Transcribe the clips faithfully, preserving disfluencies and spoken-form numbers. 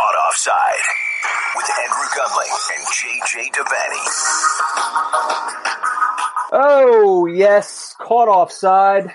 Caught Offside with Andrew Gunling and J J Devaney. Oh, yes, Caught Offside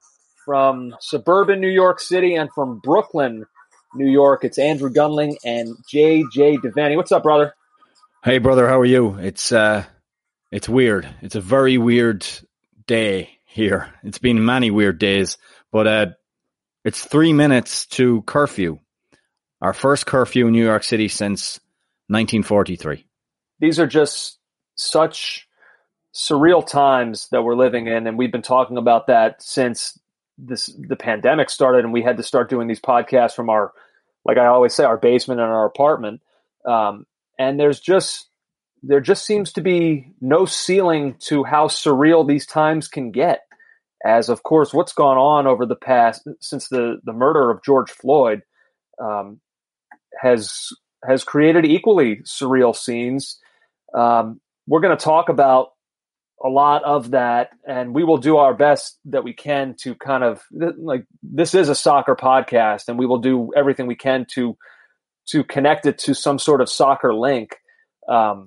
from suburban New York City and from Brooklyn, New York. It's Andrew Gunling and J J Devaney. What's up, brother? Hey, brother, how are you? It's uh, it's weird. It's a very weird day here. It's been many weird days, but uh, it's three minutes to curfew. Our first curfew in New York City since nineteen forty-three. These are just such surreal times that we're living in, and we've been talking about that since this the pandemic started, and we had to start doing these podcasts from our, like I always say, our basement and our apartment. Um, and there's just there just seems to be no ceiling to how surreal these times can get. As of course, what's gone on over the past since the the murder of George Floyd um, has has created equally surreal scenes. Um, we're going to talk about a lot of that, and we will do our best that we can to kind of like this is a soccer podcast, and we will do everything we can to to connect it to some sort of soccer link. Um,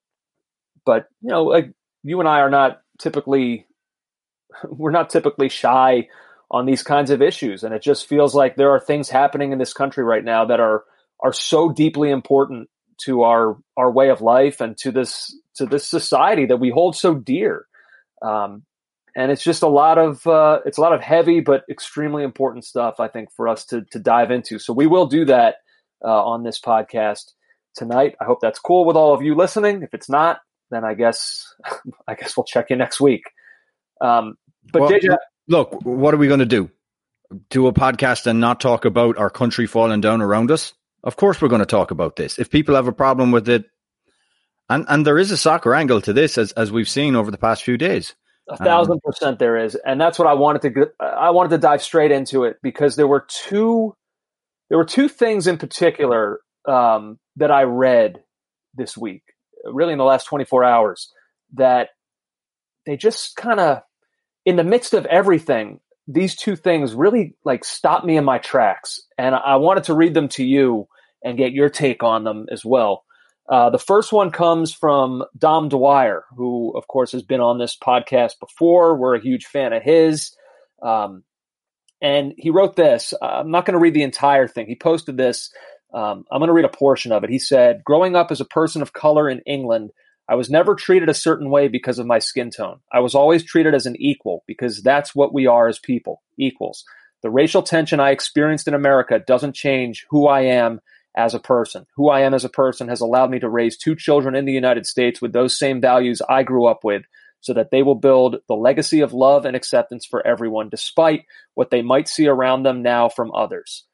but you know, like you and I are not typically we're not typically shy on these kinds of issues, and it just feels like there are things happening in this country right now that are are so deeply important to our our way of life and to this to this society that we hold so dear. Um, and it's just a lot of uh, it's a lot of heavy but extremely important stuff, I think, for us to to dive into. So we will do that uh, on this podcast tonight. I hope that's cool with all of you listening. If it's not, then I guess I guess we'll check you next week. Um, but well, J J, look, what are we going to do? Do a podcast and not talk about our country falling down around us? Of course we're going to talk about this. If people have a problem with it, and, and there is a soccer angle to this, as as we've seen over the past few days. A thousand percent there is. And that's what I wanted to get, I wanted to dive straight into it because there were two, there were two things in particular um, that I read this week, really in the last twenty-four hours, that they just kind of, in the midst of everything, these two things really like stopped me in my tracks. And I wanted to read them to you and get your take on them as well. Uh, the first one comes from Dom Dwyer, who, of course, has been on this podcast before. We're a huge fan of his. Um, and he wrote this. I'm not going to read the entire thing. He posted this. Um, I'm going to read a portion of it. He said, "Growing up as a person of color in England, I was never treated a certain way because of my skin tone. I was always treated as an equal because that's what we are as people, equals. The racial tension I experienced in America doesn't change who I am as a person. Who I am as a person has allowed me to raise two children in the United States with those same values I grew up with so that they will build the legacy of love and acceptance for everyone, despite what they might see around them now from others."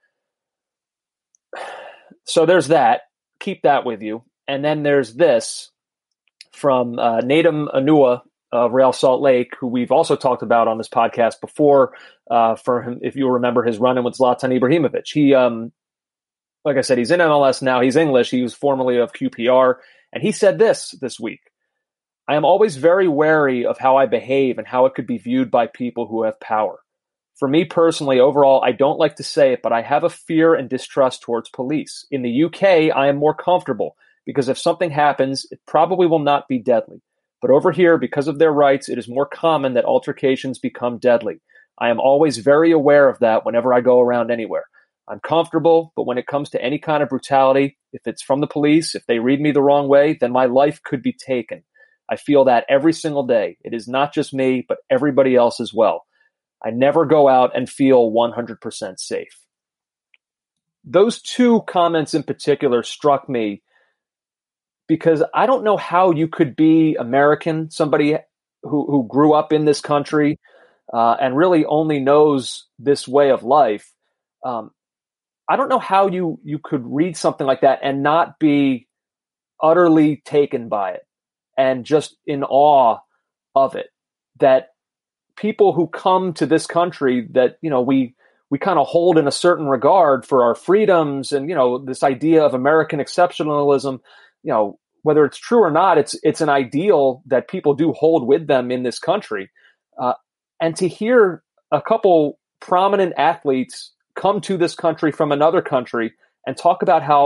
So there's that. Keep that with you. And then there's this from uh, Nadim Anua of Real Salt Lake, who we've also talked about on this podcast before, uh, for him, if you remember his run-in with Zlatan Ibrahimovic. He, um, like I said, he's in M L S now. He's English. He was formerly of Q P R. And he said this this week: "I am always very wary of how I behave and how it could be viewed by people who have power. For me personally, overall, I don't like to say it, but I have a fear and distrust towards police. In the U K, I am more comfortable because if something happens, it probably will not be deadly. But over here, because of their rights, it is more common that altercations become deadly. I am always very aware of that whenever I go around anywhere. I'm comfortable, but when it comes to any kind of brutality, if it's from the police, if they read me the wrong way, then my life could be taken. I feel that every single day. It is not just me, but everybody else as well. I never go out and feel one hundred percent safe." Those two comments in particular struck me because I don't know how you could be American, somebody who, who grew up in this country uh, and really only knows this way of life. Um, I don't know how you, you could read something like that and not be utterly taken by it and just in awe of it. That people who come to this country that, you know, we, we kind of hold in a certain regard for our freedoms and, you know, this idea of American exceptionalism, you know, whether it's true or not, it's, it's an ideal that people do hold with them in this country. Uh, and to hear a couple prominent athletes come to this country from another country and talk about how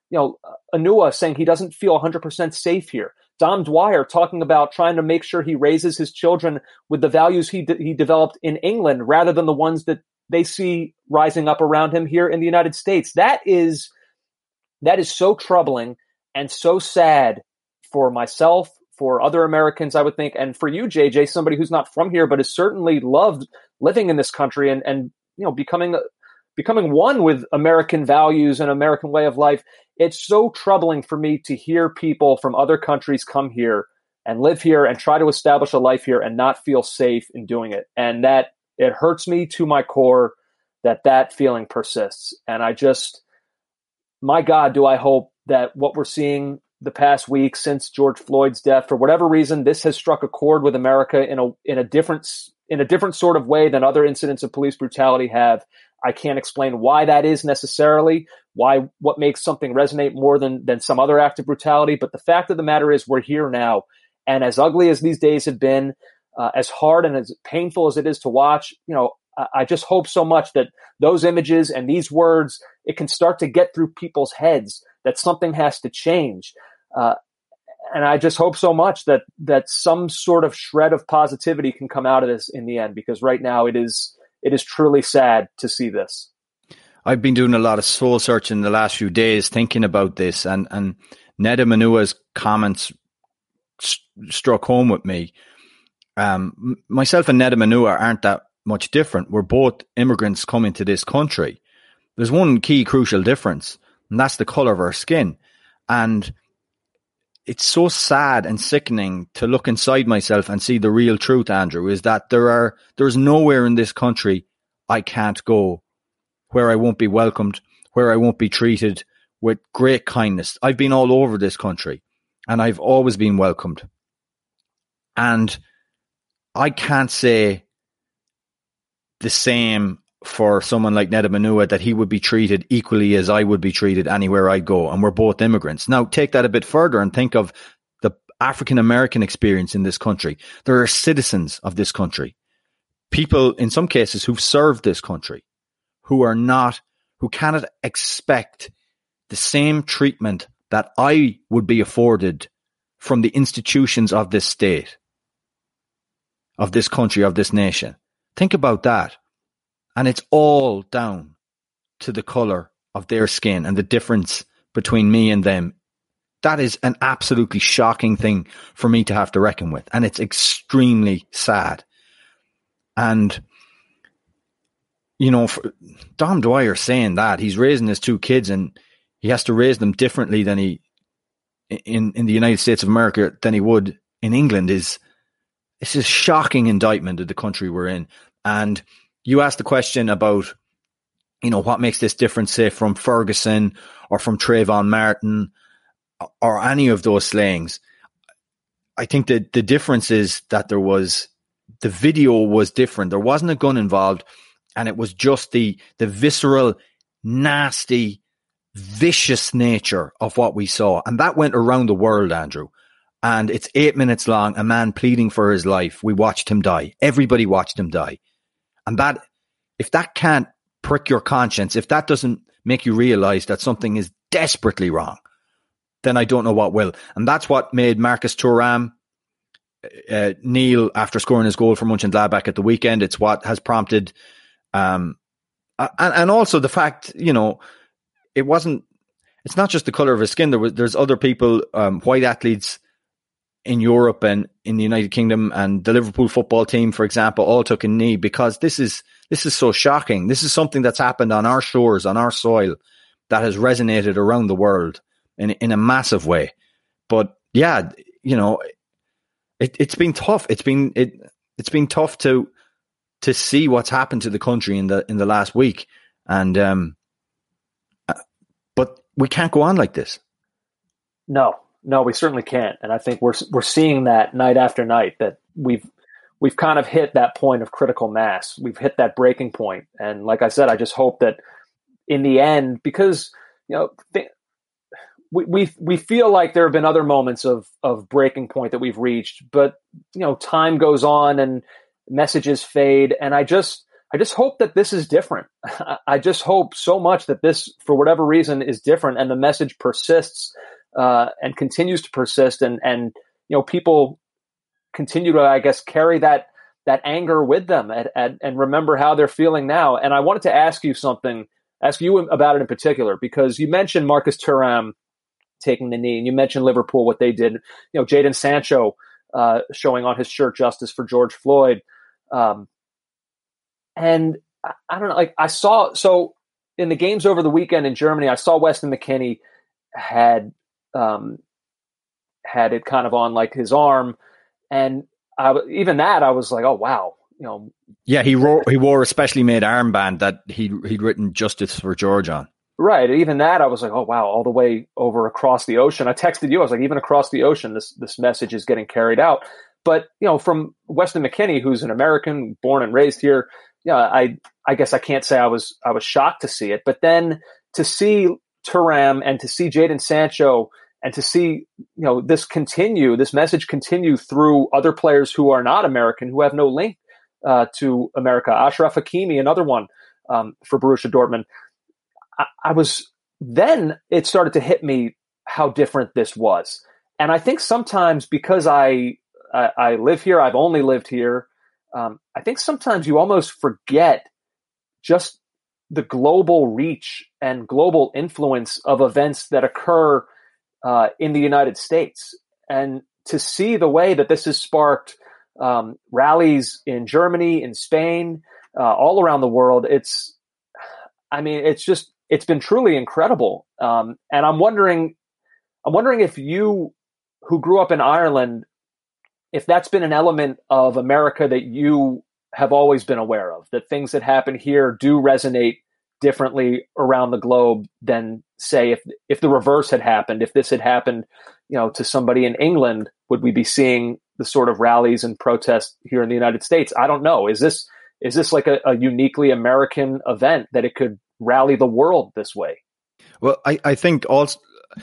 you know, Anua saying he doesn't feel one hundred percent safe here. Dom Dwyer talking about trying to make sure he raises his children with the values he de- he developed in England rather than the ones that they see rising up around him here in the United States. That is that is so troubling and so sad for myself, for other Americans, I would think, and for you, J J, somebody who's not from here but has certainly loved living in this country and and you know becoming becoming one with American values and American way of life. It's so troubling for me to hear people from other countries come here and live here and try to establish a life here and not feel safe in doing it. And that it hurts me to my core that that feeling persists. And I just, my God, do I hope that what we're seeing the past week since George Floyd's death, for whatever reason, this has struck a chord with America in a in a different in a different sort of way than other incidents of police brutality have. I can't explain why that is necessarily, why what makes something resonate more than than some other act of brutality. But the fact of the matter is we're here now. And as ugly as these days have been, uh, as hard and as painful as it is to watch, you know, I, I just hope so much that those images and these words, it can start to get through people's heads that something has to change. Uh, and I just hope so much that that some sort of shred of positivity can come out of this in the end, because right now it is it is truly sad to see this. I've been doing a lot of soul searching the last few days, thinking about this, and, and Nedum Onuoha's comments st- struck home with me. Um, myself and Nedum Onuoha aren't that much different. We're both immigrants coming to this country. There's one key crucial difference, and that's the colour of our skin. And it's so sad and sickening to look inside myself and see the real truth, Andrew, is that there are there's nowhere in this country I can't go where I won't be welcomed, where I won't be treated with great kindness. I've been all over this country and I've always been welcomed. And I can't say the same for someone like Nedum Onuoha, that he would be treated equally as I would be treated anywhere I go. And we're both immigrants. Now, take that a bit further and think of the African-American experience in this country. There are citizens of this country, people in some cases who've served this country, who are not, who cannot expect the same treatment that I would be afforded from the institutions of this state, of this country, of this nation. Think about that. And it's all down to the colour of their skin and the difference between me and them. That is an absolutely shocking thing for me to have to reckon with. And it's extremely sad. And, you know, for Dom Dwyer saying that, he's raising his two kids and he has to raise them differently than he, in, in the United States of America, than he would in England, is, it's a shocking indictment of the country we're in. And you asked the question about, you know, what makes this different, say, from Ferguson or from Trayvon Martin or any of those slayings. I think that the difference is that there was, the video was different. There wasn't a gun involved, and it was just the the visceral, nasty, vicious nature of what we saw. And that went around the world, Andrew. And it's eight minutes long, a man pleading for his life. We watched him die. Everybody watched him die. And that, if that can't prick your conscience, if that doesn't make you realize that something is desperately wrong, then I don't know what will. And that's what made Marcus Thuram uh, kneel after scoring his goal for Mönchengladbach at the weekend. It's what has prompted, um, and, and also the fact, you know, it wasn't, it's not just the colour of his skin. There was, there's other people, um, white athletes in Europe and in the United Kingdom, and the Liverpool football team, for example, all took a knee, because this is this is so shocking. This is something that's happened on our shores, on our soil, that has resonated around the world in in a massive way. But yeah, you know, it, it's been tough. It's been it it's been tough to to see what's happened to the country in the in the last week, and um, but we can't go on like this. No. No, we certainly can't, and I think we're we're seeing that night after night, that we've we've kind of hit that point of critical mass. We've hit that breaking point, and like I said, I just hope that in the end, because you know th- we we we feel like there have been other moments of of breaking point that we've reached, but you know time goes on and messages fade, and I just I just hope that this is different. I just hope so much that this, for whatever reason, is different, and the message persists uh, and continues to persist, and and you know people continue to, I guess, carry that that anger with them at, at, and remember how they're feeling now. And I wanted to ask you something, ask you about it in particular, because you mentioned Marcus Thuram taking the knee, and you mentioned Liverpool, what they did. You know, Jadon Sancho uh, showing on his shirt justice for George Floyd. Um, and I, I don't know, like I saw, so in the games over the weekend in Germany, I saw Weston McKennie had um, had it kind of on like his arm, and I, even that I was like, oh wow, you know. Yeah, he wore he wore a specially made armband that he he'd written "Justice for George" on. Right, even that I was like, oh wow, all the way over across the ocean. I texted you, I was like, even across the ocean, this this message is getting carried out. But you know, from Weston McKennie, who's an American, born and raised here, yeah, I I guess I can't say I was I was shocked to see it, but then to see Thuram and to see Jadon Sancho and to see, you know, this continue, this message continue through other players who are not American, who have no link uh, to America. Ashraf Hakimi, another one um, for Borussia Dortmund. I, I was then it started to hit me how different this was, and I think sometimes because I I, I live here, I've only lived here. Um, I think sometimes you almost forget just the global reach and global influence of events that occur uh, in the United States. And to see the way that this has sparked um, rallies in Germany, in Spain, uh, all around the world, it's, I mean, it's just, it's been truly incredible. Um, and I'm wondering, I'm wondering if you, who grew up in Ireland, if that's been an element of America that you have always been aware of, that things that happen here do resonate differently around the globe than, say, if if the reverse had happened, if this had happened, you know, to somebody in England, would we be seeing the sort of rallies and protests here in the United States? I don't know. Is this is this like a, a uniquely American event that it could rally the world this way? Well, I, I think also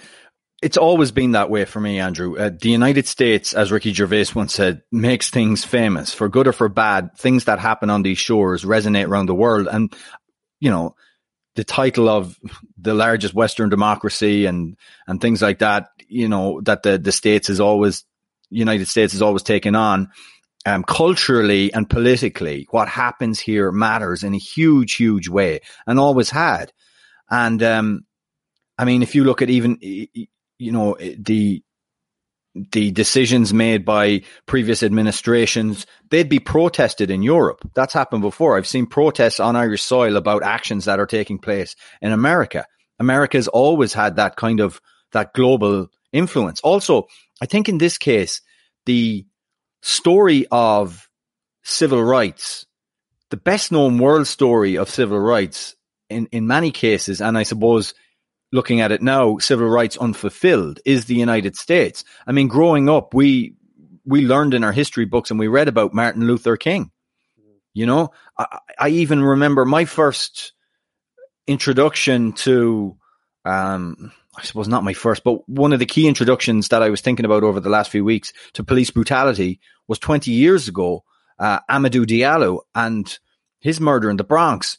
it's always been that way for me, Andrew. Uh, the United States, as Ricky Gervais once said, makes things famous, for good or for bad. Things that happen on these shores resonate around the world. And, you know, the title of the largest Western democracy and, and things like that, you know, that the, the States is always, United States is always taken on. Um, culturally and politically, what happens here matters in a huge, huge way, and always had. And, um, I mean, if you look at even, you know, the, the decisions made by previous administrations, they'd be protested in Europe. That's happened before. I've seen protests on Irish soil about actions that are taking place in America. America's always had that kind of, that global influence. Also, I think in this case, the story of civil rights, the best known world story of civil rights in, in many cases, and I suppose looking at it now, civil rights unfulfilled, is the United States. I mean, growing up, we we learned in our history books and we read about Martin Luther King. You know, I, I even remember my first introduction to, um, I suppose not my first, but one of the key introductions that I was thinking about over the last few weeks to police brutality was twenty years ago, uh, Amadou Diallo and his murder in the Bronx.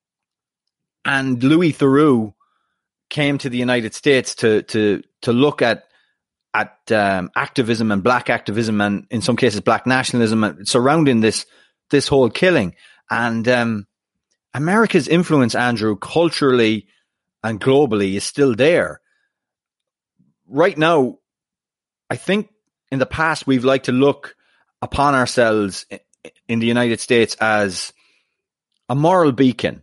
And Louis Theroux came to the United States to to to look at at um, activism and black activism and in some cases black nationalism surrounding this this whole killing. And um, America's influence, Andrew, culturally and globally is still there. Right now, I think in the past we've liked to look upon ourselves in the United States as a moral beacon.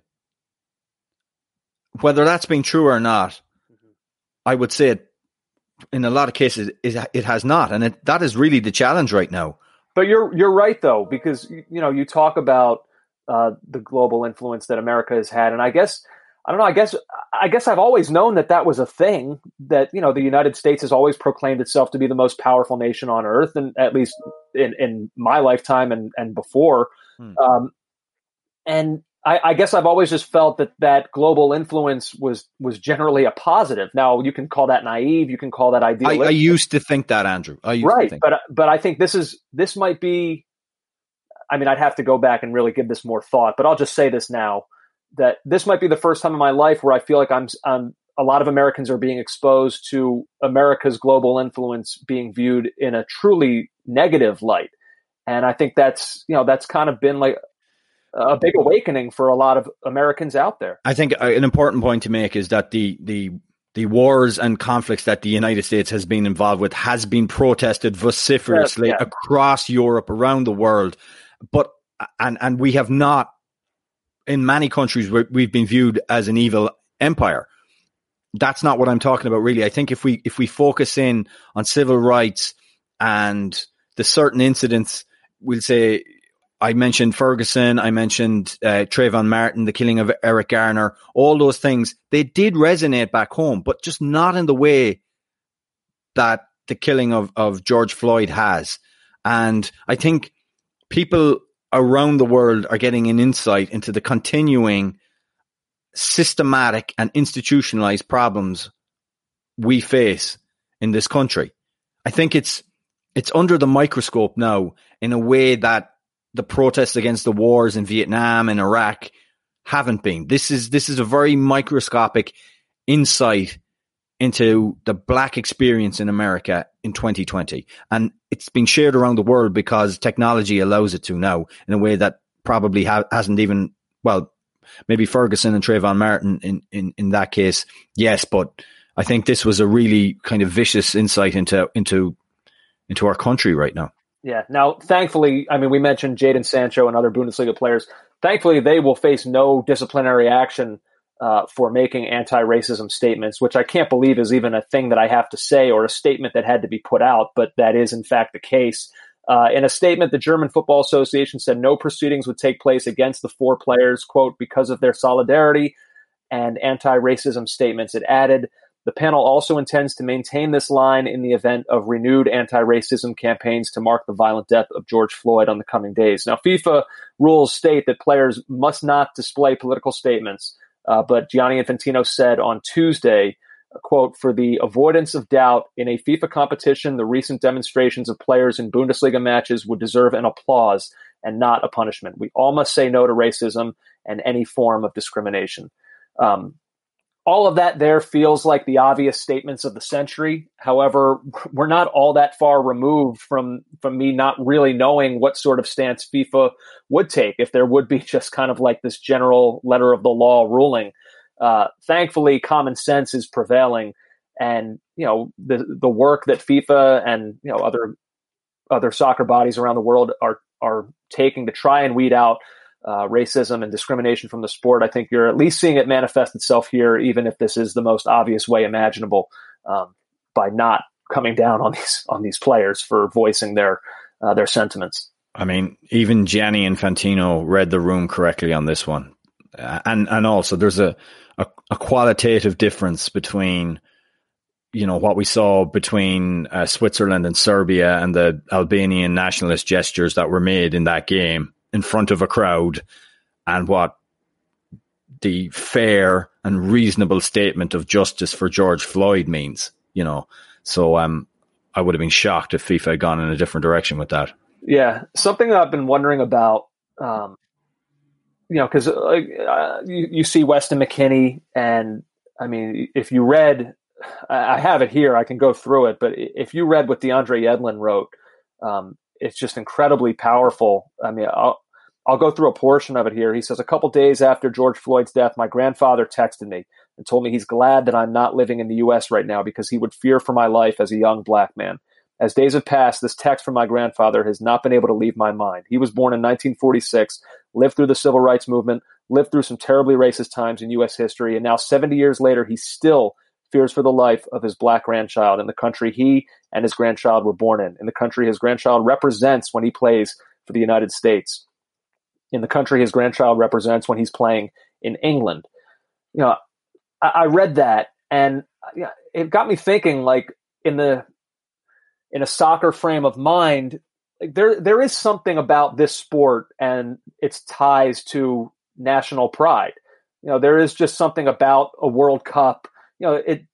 Whether that's been true or not, mm-hmm. I would say it, in a lot of cases it, it has not, and it, that is really the challenge right now. But you're you're right though, because you know you talk about uh, the global influence that America has had, and I guess I don't know. I guess I guess I've always known that that was a thing. That you know the United States has always proclaimed itself to be the most powerful nation on earth, and at least in, in my lifetime and and before, hmm. um, and. I, I guess I've always just felt that that global influence was was generally a positive. Now you can call that naive, you can call that idealistic. I, I used to think that, Andrew. I used right, to think but but I think this is this might be I mean, I'd have to go back and really give this more thought, but I'll just say this now, that this might be the first time in my life where I feel like I'm, I'm a lot of Americans are being exposed to America's global influence being viewed in a truly negative light. And I think that's, you know, that's kind of been like a big awakening for a lot of Americans out there. I think an important point to make is that the, the, the wars and conflicts that the United States has been involved with has been protested vociferously yeah, yeah. across Europe, around the world. But, and, and we have not, in many countries, we've been viewed as an evil empire. That's not what I'm talking about, really. I think if we, if we focus in on civil rights and the certain incidents, we'll say, I mentioned Ferguson, I mentioned uh, Trayvon Martin, the killing of Eric Garner, all those things, they did resonate back home, but just not in the way that the killing of, of George Floyd has. And I think people around the world are getting an insight into the continuing systematic and institutionalized problems we face in this country. I think it's it's under the microscope now in a way that the protests against the wars in Vietnam and Iraq haven't been. This is this is a very microscopic insight into the black experience in America in twenty twenty. And it's been shared around the world because technology allows it to now in a way that probably ha- hasn't even, well, maybe Ferguson and Trayvon Martin in, in, in that case, yes, but I think this was a really kind of vicious insight into into into our country right now. Yeah. Now, thankfully, I mean, we mentioned Jadon Sancho and other Bundesliga players. Thankfully, they will face no disciplinary action uh, for making anti-racism statements, which I can't believe is even a thing that I have to say or a statement that had to be put out, but that is in fact the case. Uh, in a statement, the German Football Association said no proceedings would take place against the four players, quote, because of their solidarity and anti-racism statements. It added, the panel also intends to maintain this line in the event of renewed anti-racism campaigns to mark the violent death of George Floyd on the coming days. Now, FIFA rules state that players must not display political statements, uh, but Gianni Infantino said on Tuesday, quote, for the avoidance of doubt in a FIFA competition, the recent demonstrations of players in Bundesliga matches would deserve an applause and not a punishment. We all must say no to racism and any form of discrimination. Um, all of that there feels like the obvious statements of the century. However, we're not all that far removed from, from me not really knowing what sort of stance FIFA would take if there would be just kind of like this general letter of the law ruling. Uh, thankfully, common sense is prevailing, and you know the the work that FIFA and you know other other soccer bodies around the world are are taking to try and weed out uh, racism and discrimination from the sport. I think you're at least seeing it manifest itself here, even if this is the most obvious way imaginable, um, by not coming down on these on these players for voicing their uh, their sentiments. I mean, even Gianni Infantino read the room correctly on this one, uh, and and also there's a. A, a qualitative difference between, you know, what we saw between uh, Switzerland and Serbia and the Albanian nationalist gestures that were made in that game in front of a crowd, and what the fair and reasonable statement of justice for George Floyd means, you know. So um, I would have been shocked if FIFA had gone in a different direction with that. Yeah, something that I've been wondering about, um, you know, because uh, you, you see Weston McKennie, and I mean, if you read, I have it here, I can go through it, but if you read what DeAndre Yedlin wrote, um, it's just incredibly powerful. I mean, I'll, I'll go through a portion of it here. He says, a couple days after George Floyd's death, my grandfather texted me and told me he's glad that I'm not living in the U S right now because he would fear for my life as a young black man. As days have passed, this text from my grandfather has not been able to leave my mind. He was born in nineteen forty-six, lived through the civil rights movement, lived through some terribly racist times in U S history, and now seventy years later, he still fears for the life of his black grandchild in the country he and his grandchild were born in, in the country his grandchild represents when he plays for the United States, in the country his grandchild represents when he's playing in England. You know, I, I read that, and you know, it got me thinking, like, in the in a soccer frame of mind, like there there is something about this sport and its ties to national pride. You know, there is just something about a World Cup. You know, it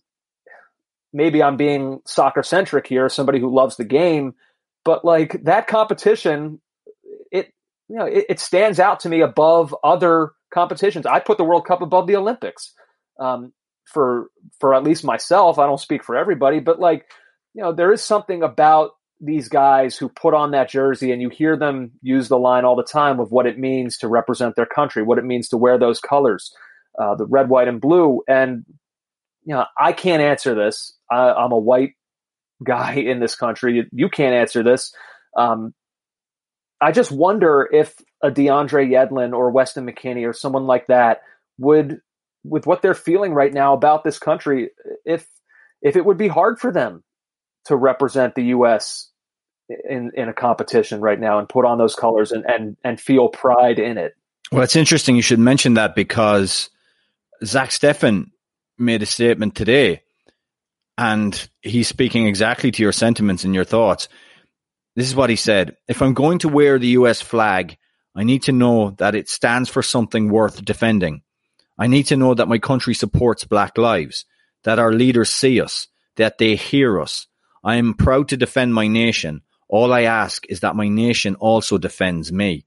maybe I'm being soccer centric here, somebody who loves the game, but like that competition, it you know, it, it stands out to me above other competitions. I put the World Cup above the Olympics. Um, for for at least myself, I don't speak for everybody, but like, you know, there is something about these guys who put on that jersey, and you hear them use the line all the time of what it means to represent their country, what it means to wear those colors, uh, the red, white, and blue. And, you know, I can't answer this. I, I'm a white guy in this country. You, you can't answer this. Um, I just wonder if a DeAndre Yedlin or Weston McKennie or someone like that would, with what they're feeling right now about this country, if if it would be hard for them to represent the U S in, in a competition right now and put on those colors and, and, and feel pride in it. Well, it's interesting you should mention that, because Zach Steffen made a statement today, and he's speaking exactly to your sentiments and your thoughts. This is what he said. If I'm going to wear the U S flag, I need to know that it stands for something worth defending. I need to know that my country supports Black lives, that our leaders see us, that they hear us. I am proud to defend my nation. All I ask is that my nation also defends me.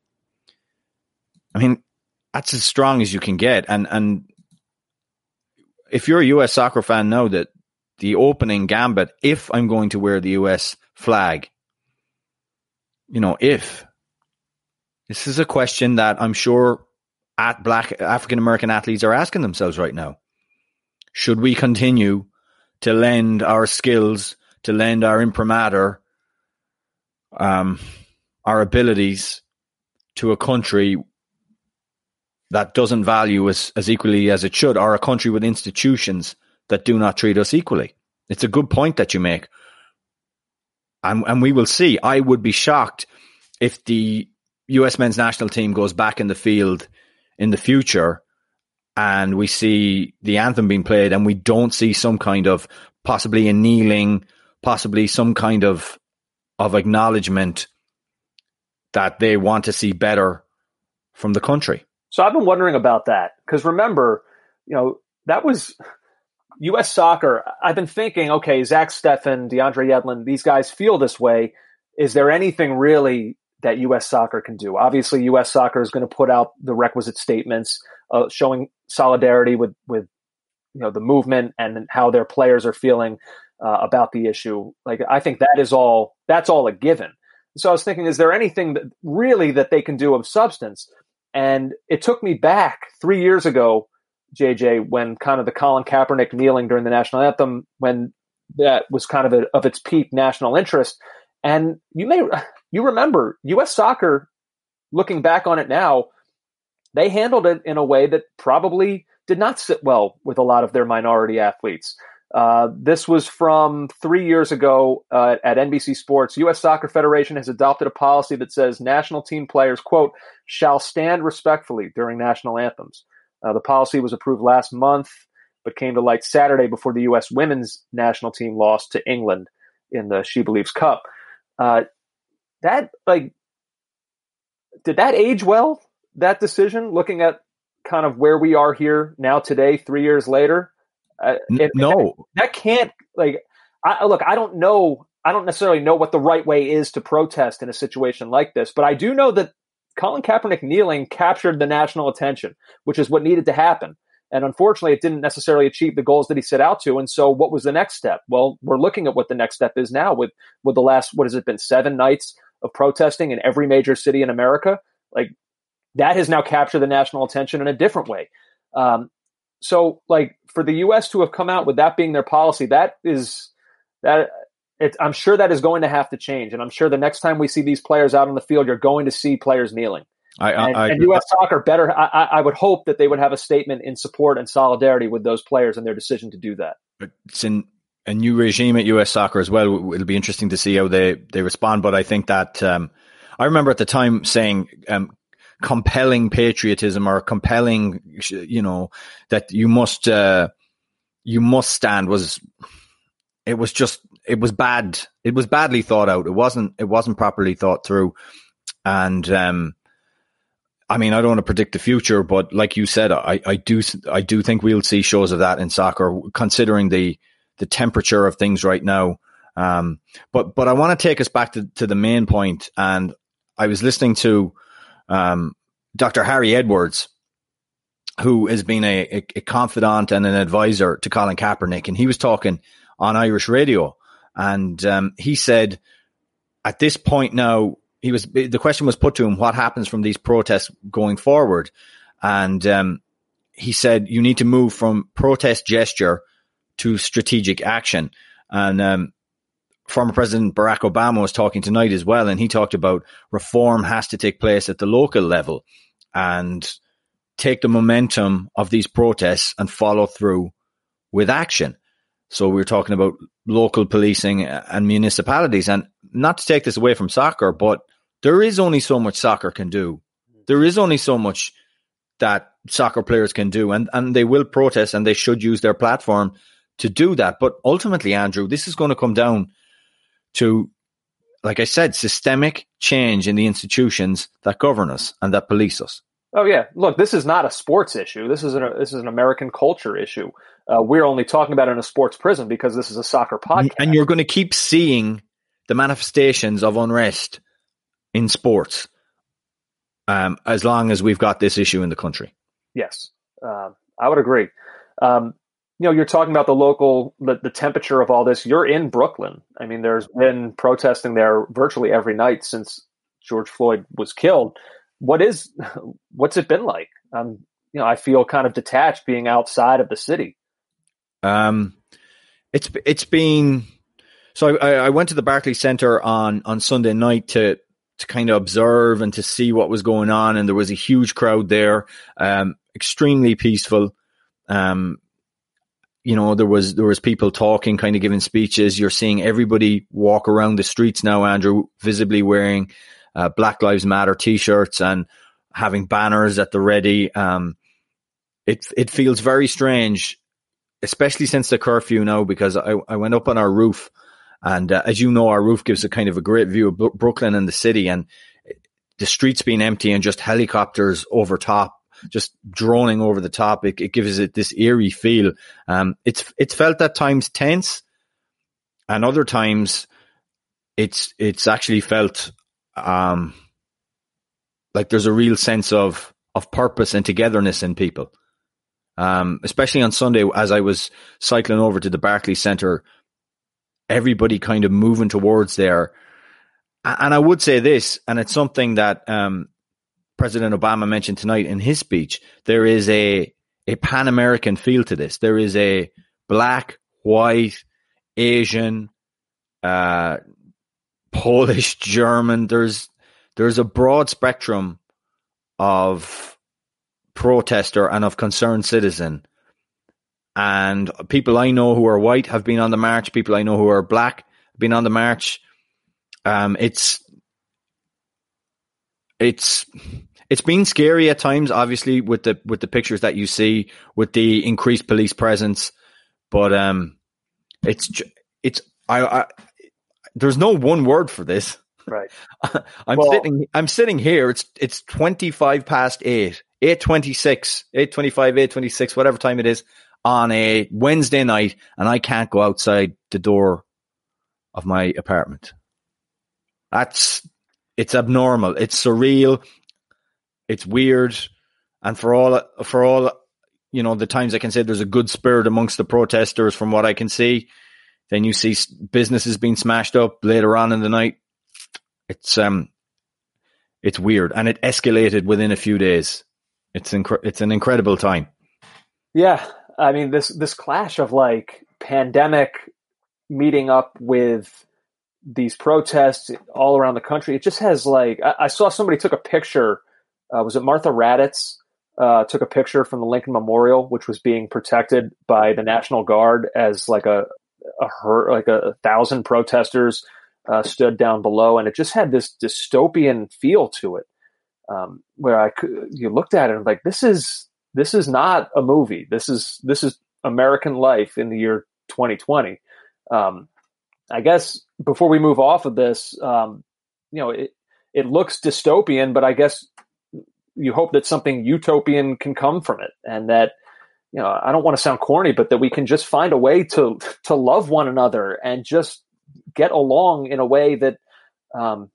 I mean, that's as strong as you can get. And and if you're a U S soccer fan now, that the opening gambit, if I'm going to wear the U S flag, you know, if this is a question that I'm sure at Black African American athletes are asking themselves right now. Should we continue to lend our skills, to lend our imprimatur, um, our abilities to a country that doesn't value us as equally as it should, or a country with institutions that do not treat us equally? It's a good point that you make. And, and we will see. I would be shocked if the U S men's national team goes back in the field in the future and we see the anthem being played and we don't see some kind of, possibly a kneeling, possibly some kind of of acknowledgement that they want to see better from the country. So I've been wondering about that, because remember, you know, that was U S soccer. I've been thinking, okay, Zach Steffen, DeAndre Yedlin, these guys feel this way. Is there anything really that U S soccer can do? Obviously, U S soccer is going to put out the requisite statements uh, showing solidarity with, with, you know, the movement and how their players are feeling uh, about the issue. Like, I think that is all, that's all a given. So I was thinking, is there anything that really that they can do of substance? And it took me back three years ago, J J, when kind of the Colin Kaepernick kneeling during the national anthem, when that was kind of a, of its peak national interest. And you may, you remember U S soccer, looking back on it now, they handled it in a way that probably did not sit well with a lot of their minority athletes. Uh, this was from three years ago uh, at N B C Sports. U S Soccer Federation has adopted a policy that says national team players, quote, shall stand respectfully during national anthems. Uh, the policy was approved last month, but came to light Saturday before the U S women's national team lost to England in the She Believes Cup. Uh, that, like, did that age well, that decision, looking at kind of where we are here now today, three years later? Uh, it, no, that, that can't, like, I, look, I don't know. I don't necessarily know what the right way is to protest in a situation like this, but I do know that Colin Kaepernick kneeling captured the national attention, which is what needed to happen. And unfortunately, it didn't necessarily achieve the goals that he set out to. And so what was the next step? Well, we're looking at what the next step is now with, with the last, what has it been, seven nights of protesting in every major city in America. Like, that has now captured the national attention in a different way. Um, so, like, for the U S to have come out with that being their policy, that is that it, I'm sure that is going to have to change. And I'm sure the next time we see these players out on the field, you're going to see players kneeling. I, I, and, I, and U S soccer better. I, I would hope that they would have a statement in support and solidarity with those players and their decision to do that. It's in a new regime at U S soccer as well. It'll be interesting to see how they, they respond. But I think that um, I remember at the time saying um, compelling patriotism or compelling, you know, that you must uh, you must stand was it was just it was bad. It was badly thought out. It wasn't it wasn't properly thought through. And um, I mean, I don't want to predict the future, but like you said, I, I do I do think we'll see shows of that in soccer, considering the the temperature of things right now. Um, but but I want to take us back to, to the main point. And I was listening to um, Doctor Harry Edwards, who has been a, a, a confidant and an advisor to Colin Kaepernick, and he was talking on Irish radio, and um, he said, at this point now, he was the question was put to him, what happens from these protests going forward? And um, he said, you need to move from protest gesture to strategic action. And um, former President Barack Obama was talking tonight as well, and he talked about reform has to take place at the local level and take the momentum of these protests and follow through with action. So we're talking about local policing and municipalities, and not to take this away from soccer, but there is only so much soccer can do. There is only so much that soccer players can do, and, and they will protest and they should use their platform to do that. But ultimately, Andrew, this is going to come down to, like I said, systemic change in the institutions that govern us and that police us. Oh yeah, look, this is not a sports issue. This is an this is an American culture issue. Uh, we're only talking about it in a sports prison because this is a soccer podcast. And you're going to keep seeing the manifestations of unrest in sports um, as long as we've got this issue in the country. Yes, uh, I would agree. Um, you know, you're talking about the local, the, the temperature of all this. You're in Brooklyn. I mean, there's been protesting there virtually every night since George Floyd was killed. What is, what's it been like? Um, you know, I feel kind of detached being outside of the city. Um, it's it's been so. I, I went to the Barclays Center on on Sunday night to to kind of observe and to see what was going on, and there was a huge crowd there, um, extremely peaceful. Um, you know, there was there was people talking, kind of giving speeches. You're seeing everybody walk around the streets now, Andrew, visibly wearing uh, Black Lives Matter T-shirts and having banners at the ready. Um, it it feels very strange, especially since the curfew now, because I, I went up on our roof, and uh, as you know, our roof gives a kind of a great view of B- Brooklyn and the city, and the streets being empty and just helicopters over top, just droning over the top. It, it gives it this eerie feel. Um, it's it's felt at times tense, and other times it's it's actually felt um, like there's a real sense of of purpose and togetherness in people. Um, especially on Sunday, as I was cycling over to the Barclays Center, everybody kind of moving towards there. And I would say this, and it's something that um, President Obama mentioned tonight in his speech, there is a, a Pan-American feel to this. There is a black, white, Asian, uh, Polish, German. There's, there's a broad spectrum of protester and of concerned citizen, and people I know who are white have been on the march. People I know who are black have been on the march. Um, it's it's it's been scary at times, obviously, with the with the pictures that you see, with the increased police presence. But um, it's it's I, I there's no one word for this. Right. I'm well, sitting. I'm sitting here. It's it's twenty-five past eight. eight twenty-six, eight twenty-five, eight twenty-six, whatever time it is, on a Wednesday night, and I can't go outside the door of my apartment. That's, it's abnormal. It's surreal. It's weird. And for all, for all, you know, the times I can say there's a good spirit amongst the protesters from what I can see, then you see businesses being smashed up later on in the night. It's, um, it's weird. And it escalated within a few days. It's inc- it's an incredible time. Yeah. I mean, this, this clash of like pandemic meeting up with these protests all around the country. It just has like, I, I saw somebody took a picture. Uh, was it Martha Raddatz? Uh, took a picture from the Lincoln Memorial, which was being protected by the National Guard as like a, a her, like a, a thousand protesters uh, stood down below. And it just had this dystopian feel to it. Um, where I could, you looked at it and like, this is, this is not a movie. This is, this is American life in the year twenty twenty. Um, I guess before we move off of this, um, you know, it, it looks dystopian, but I guess you hope that something utopian can come from it. And that, you know, I don't want to sound corny, but that we can just find a way to, to love one another and just get along in a way that, um,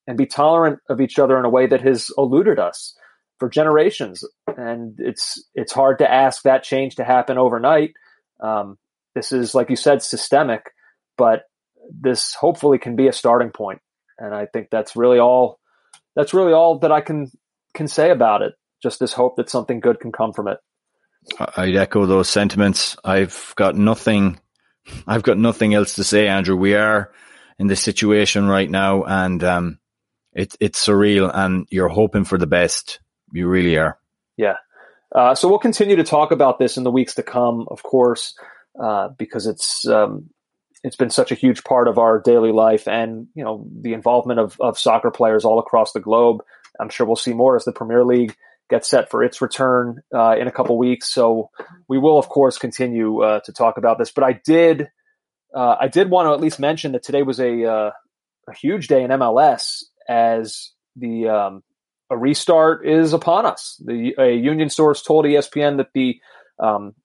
and be tolerant of each other in a way that has eluded us for generations. And it's it's hard to ask that change to happen overnight. Um, this is, like you said, systemic, but this hopefully can be a starting point. And I think that's really all that's really all that I can can say about it. Just this hope that something good can come from it. I'd echo those sentiments. I've got nothing I've got nothing else to say, Andrew. We are in this situation right now, and um, it, it's surreal, and you're hoping for the best. You really are. Yeah. Uh, so we'll continue to talk about this in the weeks to come, of course, uh, because it's um, it's been such a huge part of our daily life, and you know the involvement of of soccer players all across the globe. I'm sure we'll see more as the Premier League gets set for its return uh, in a couple weeks. So we will, of course, continue uh, to talk about this. But I did, uh, I did want to at least mention that today was a uh, a huge day in M L S, as the um, a restart is upon us. The a union source told E S P N that the um,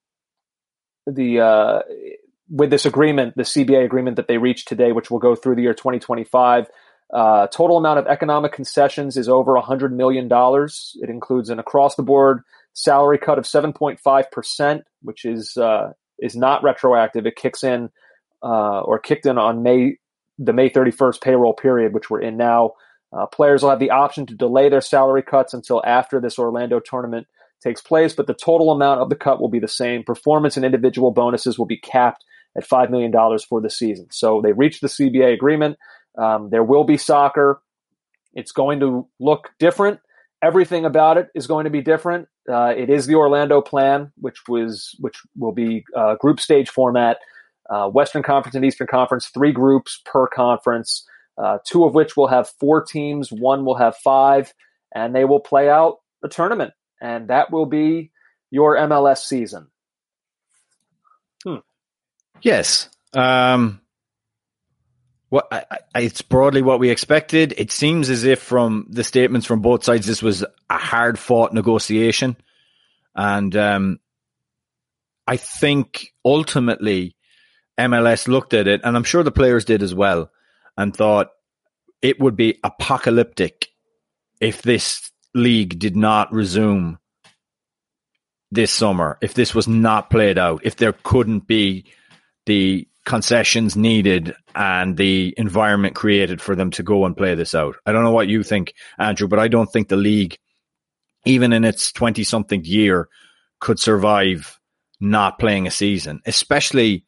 the uh, with this agreement, the C B A agreement that they reached today, which will go through the year twenty twenty-five. Uh, total amount of economic concessions is over one hundred million dollars. It includes an across-the-board salary cut of seven point five percent, which is uh, is not retroactive. It kicks in uh, or kicked in on May the May thirty-first payroll period, which we're in now. Uh, players will have the option to delay their salary cuts until after this Orlando tournament takes place, but the total amount of the cut will be the same. Performance and individual bonuses will be capped at five million dollars for the season. So they reached the C B A agreement. Um, there will be soccer. It's going to look different. Everything about it is going to be different. Uh, it is the Orlando plan, which was which will be uh, group stage format, uh, Western Conference and Eastern Conference, three groups per conference, uh, two of which will have four teams, one will have five, and they will play out a tournament, and that will be your M L S season. Hmm. Yes. Um What I, I, it's broadly what we expected. It seems as if from the statements from both sides, this was a hard-fought negotiation. And um, I think ultimately M L S looked at it, and I'm sure the players did as well, and thought it would be apocalyptic if this league did not resume this summer, if this was not played out, if there couldn't be the concessions needed and the environment created for them to go and play this out. I don't know what you think, Andrew, but I don't think the league, even in its twenty-something year, could survive not playing a season, especially...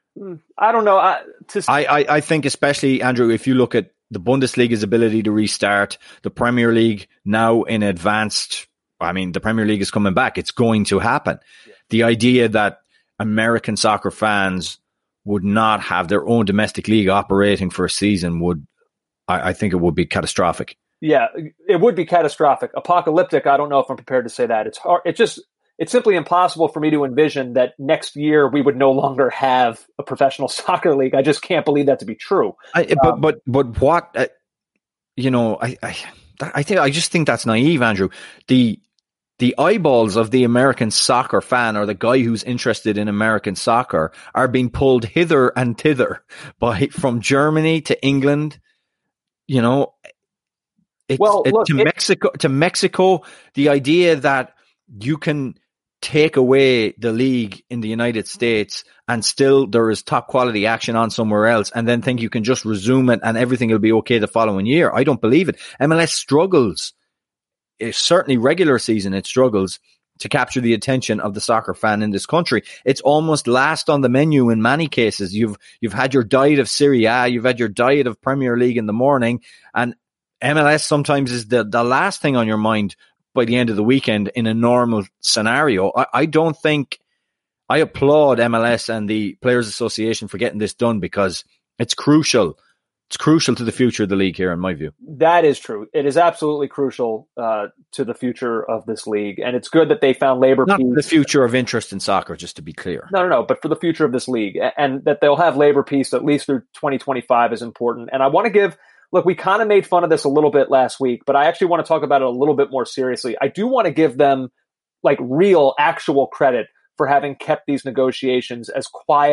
I don't know. I, to... I, I, I think especially, Andrew, if you look at the Bundesliga's ability to restart, the Premier League now in advanced... I mean, the Premier League is coming back. It's going to happen. Yeah. The idea that American soccer fans would not have their own domestic league operating for a season would, I, I think it would be catastrophic. Yeah, it would be catastrophic. Apocalyptic, I don't know if I'm prepared to say that. It's hard. It's just, it's simply impossible for me to envision that next year we would no longer have a professional soccer league. I just can't believe that to be true. I, but, um, but, but what, uh, you know, I, I, I think, I just think that's naive, Andrew. The, The eyeballs of the American soccer fan, or the guy who's interested in American soccer, are being pulled hither and thither by from Germany to England. You know, it's, well, it, look, to it, Mexico. To Mexico, the idea that you can take away the league in the United States and still there is top quality action on somewhere else, and then think you can just resume it and everything will be okay the following year. I don't believe it. M L S struggles. Certainly regular season, it struggles to capture the attention of the soccer fan in this country. It's almost last on the menu in many cases. You've you've had your diet of Serie A, you've had your diet of Premier League in the morning, and M L S sometimes is the, the last thing on your mind by the end of the weekend in a normal scenario. I, I don't think, I applaud M L S and the Players Association for getting this done, because it's crucial. It's crucial to the future of the league here, in my view. That is true. It is absolutely crucial uh, to the future of this league. And it's good that they found labor Not peace. the future of interest in soccer, just to be clear. No, no, no. But for the future of this league. And that they'll have labor peace at least through twenty twenty-five is important. And I want to give, look, we kind of made fun of this a little bit last week, but I actually want to talk about it a little bit more seriously. I do want to give them like real, actual credit for having kept these negotiations as quiet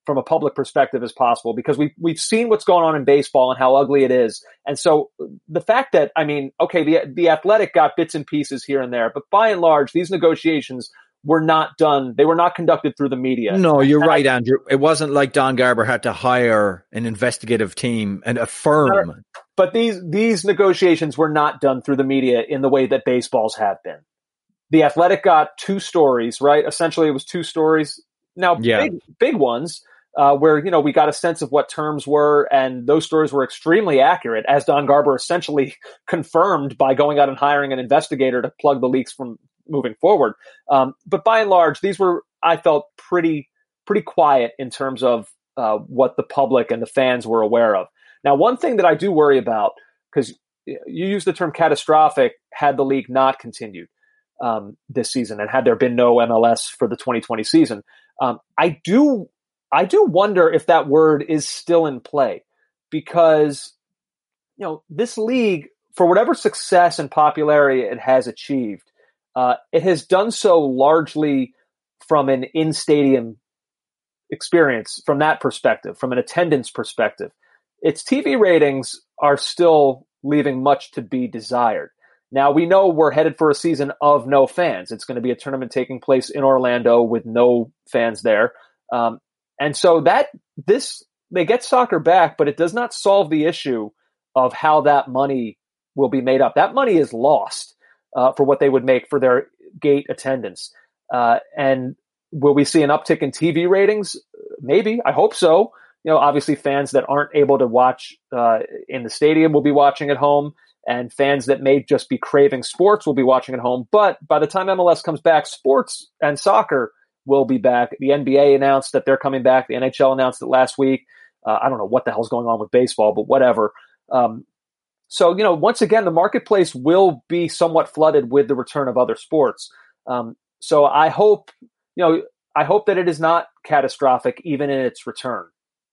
from a public perspective as possible, because we've, we've seen what's going on in baseball and how ugly it is. And so the fact that, I mean, okay, the, the Athletic got bits and pieces here and there, but by and large, these negotiations were not done. They were not conducted through the media. No, you're and right, I, Andrew. It wasn't like Don Garber had to hire an investigative team and a firm. But these, these negotiations were not done through the media in the way that baseballs have been. The Athletic got two stories, right? Essentially, it was two stories. Now, yeah. big, big ones, uh, where, you know, we got a sense of what terms were, and those stories were extremely accurate, as Don Garber essentially confirmed by going out and hiring an investigator to plug the leaks from moving forward. Um, but by and large, these were, I felt, pretty, pretty quiet in terms of uh, what the public and the fans were aware of. Now, one thing that I do worry about, because you use the term catastrophic, had the league not continued um, this season, and had there been no M L S for the twenty twenty season, um, I do, I do wonder if that word is still in play, because, you know, this league, for whatever success and popularity it has achieved, uh, it has done so largely from an in-stadium experience, from that perspective, from an attendance perspective. Its T V ratings are still leaving much to be desired. Now, we know we're headed for a season of no fans. It's going to be a tournament taking place in Orlando with no fans there. Um, and so that this, they get soccer back, but it does not solve the issue of how that money will be made up. That money is lost uh, for what they would make for their gate attendance. Uh, and will we see an uptick in T V ratings? Maybe. I hope so. You know, obviously fans that aren't able to watch uh, in the stadium will be watching at home, and fans that may just be craving sports will be watching at home. But by the time M L S comes back, sports and soccer will be back. The N B A announced that they're coming back. The N H L announced it last week. Uh, I don't know what the hell's going on with baseball, but whatever. Um, so, you know, once again, the marketplace will be somewhat flooded with the return of other sports. Um, so I hope, you know, I hope that it is not catastrophic even in its return.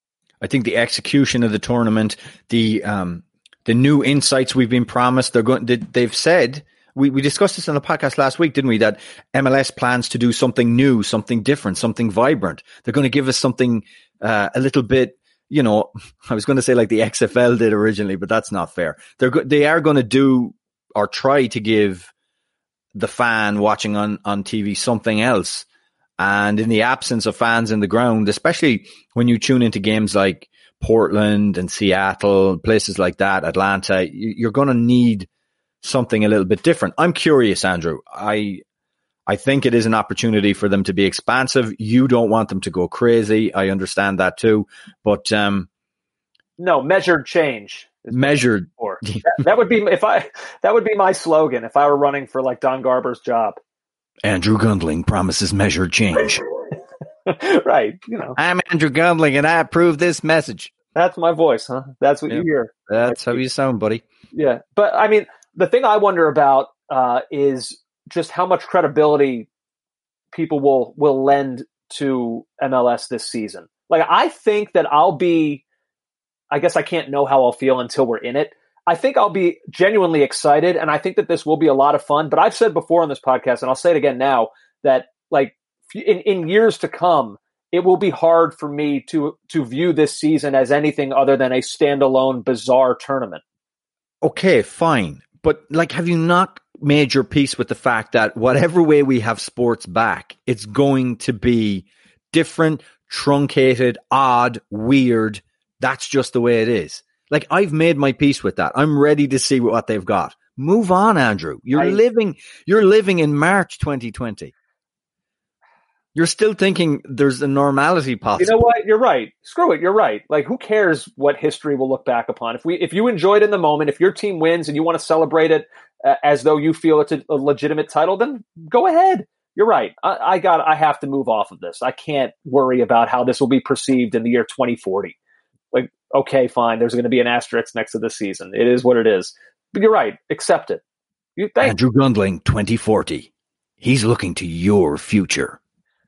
I think the execution of the tournament, the um, the new insights we've been promised, they're going. They, they've said we, we discussed this on the podcast last week, didn't we? That M L S plans to do something new, something different, something vibrant. They're going to give us something uh, a little bit. You know, I was going to say like the X F L did originally, but that's not fair. They're go- they are going to do or try to give the fan watching on on T V something else. And in the absence of fans in the ground, especially when you tune into games like Portland and Seattle, places like that, Atlanta, you're going to need something a little bit different. I'm curious, Andrew. I I think it is an opportunity for them to be expansive. You don't want them to go crazy. I understand that too. But um, no, measured change. Measured. that, that would be if I. That would be my slogan if I were running for like Don Garber's job. Andrew Gundling promises measured change. Right. You know, I'm Andrew Gundling and I approve this message. That's my voice, huh? That's what yeah. you hear. That's how you sound, buddy. Yeah. But I mean, the thing I wonder about uh, is just how much credibility people will, will lend to M L S this season. Like, I think that I'll be, I guess I can't know how I'll feel until we're in it. I think I'll be genuinely excited, and I think that this will be a lot of fun. But I've said before on this podcast, and I'll say it again now, that like in, in years to come, it will be hard for me to to view this season as anything other than a standalone bizarre tournament. Okay, fine. But like, have you not made your peace with the fact that whatever way we have sports back, it's going to be different, truncated, odd, weird. That's just the way it is. Like, I've made my peace with that. I'm ready to see what they've got. Move on, Andrew. You're I, living, you're living in March twenty twenty. You're still thinking there's a normality possible. You know what? You're right. Screw it. You're right. Like, who cares what history will look back upon? If we, if you enjoyed in the moment, if your team wins and you want to celebrate it uh, as though you feel it's a, a legitimate title, then go ahead. You're right. I, I got, I have to move off of this. I can't worry about how this will be perceived in the year twenty forty. Like, okay, fine. There's going to be an asterisk next to the season. It is what it is. But you're right. Accept it. You thank Andrew Gundling, twenty forty. He's looking to your future.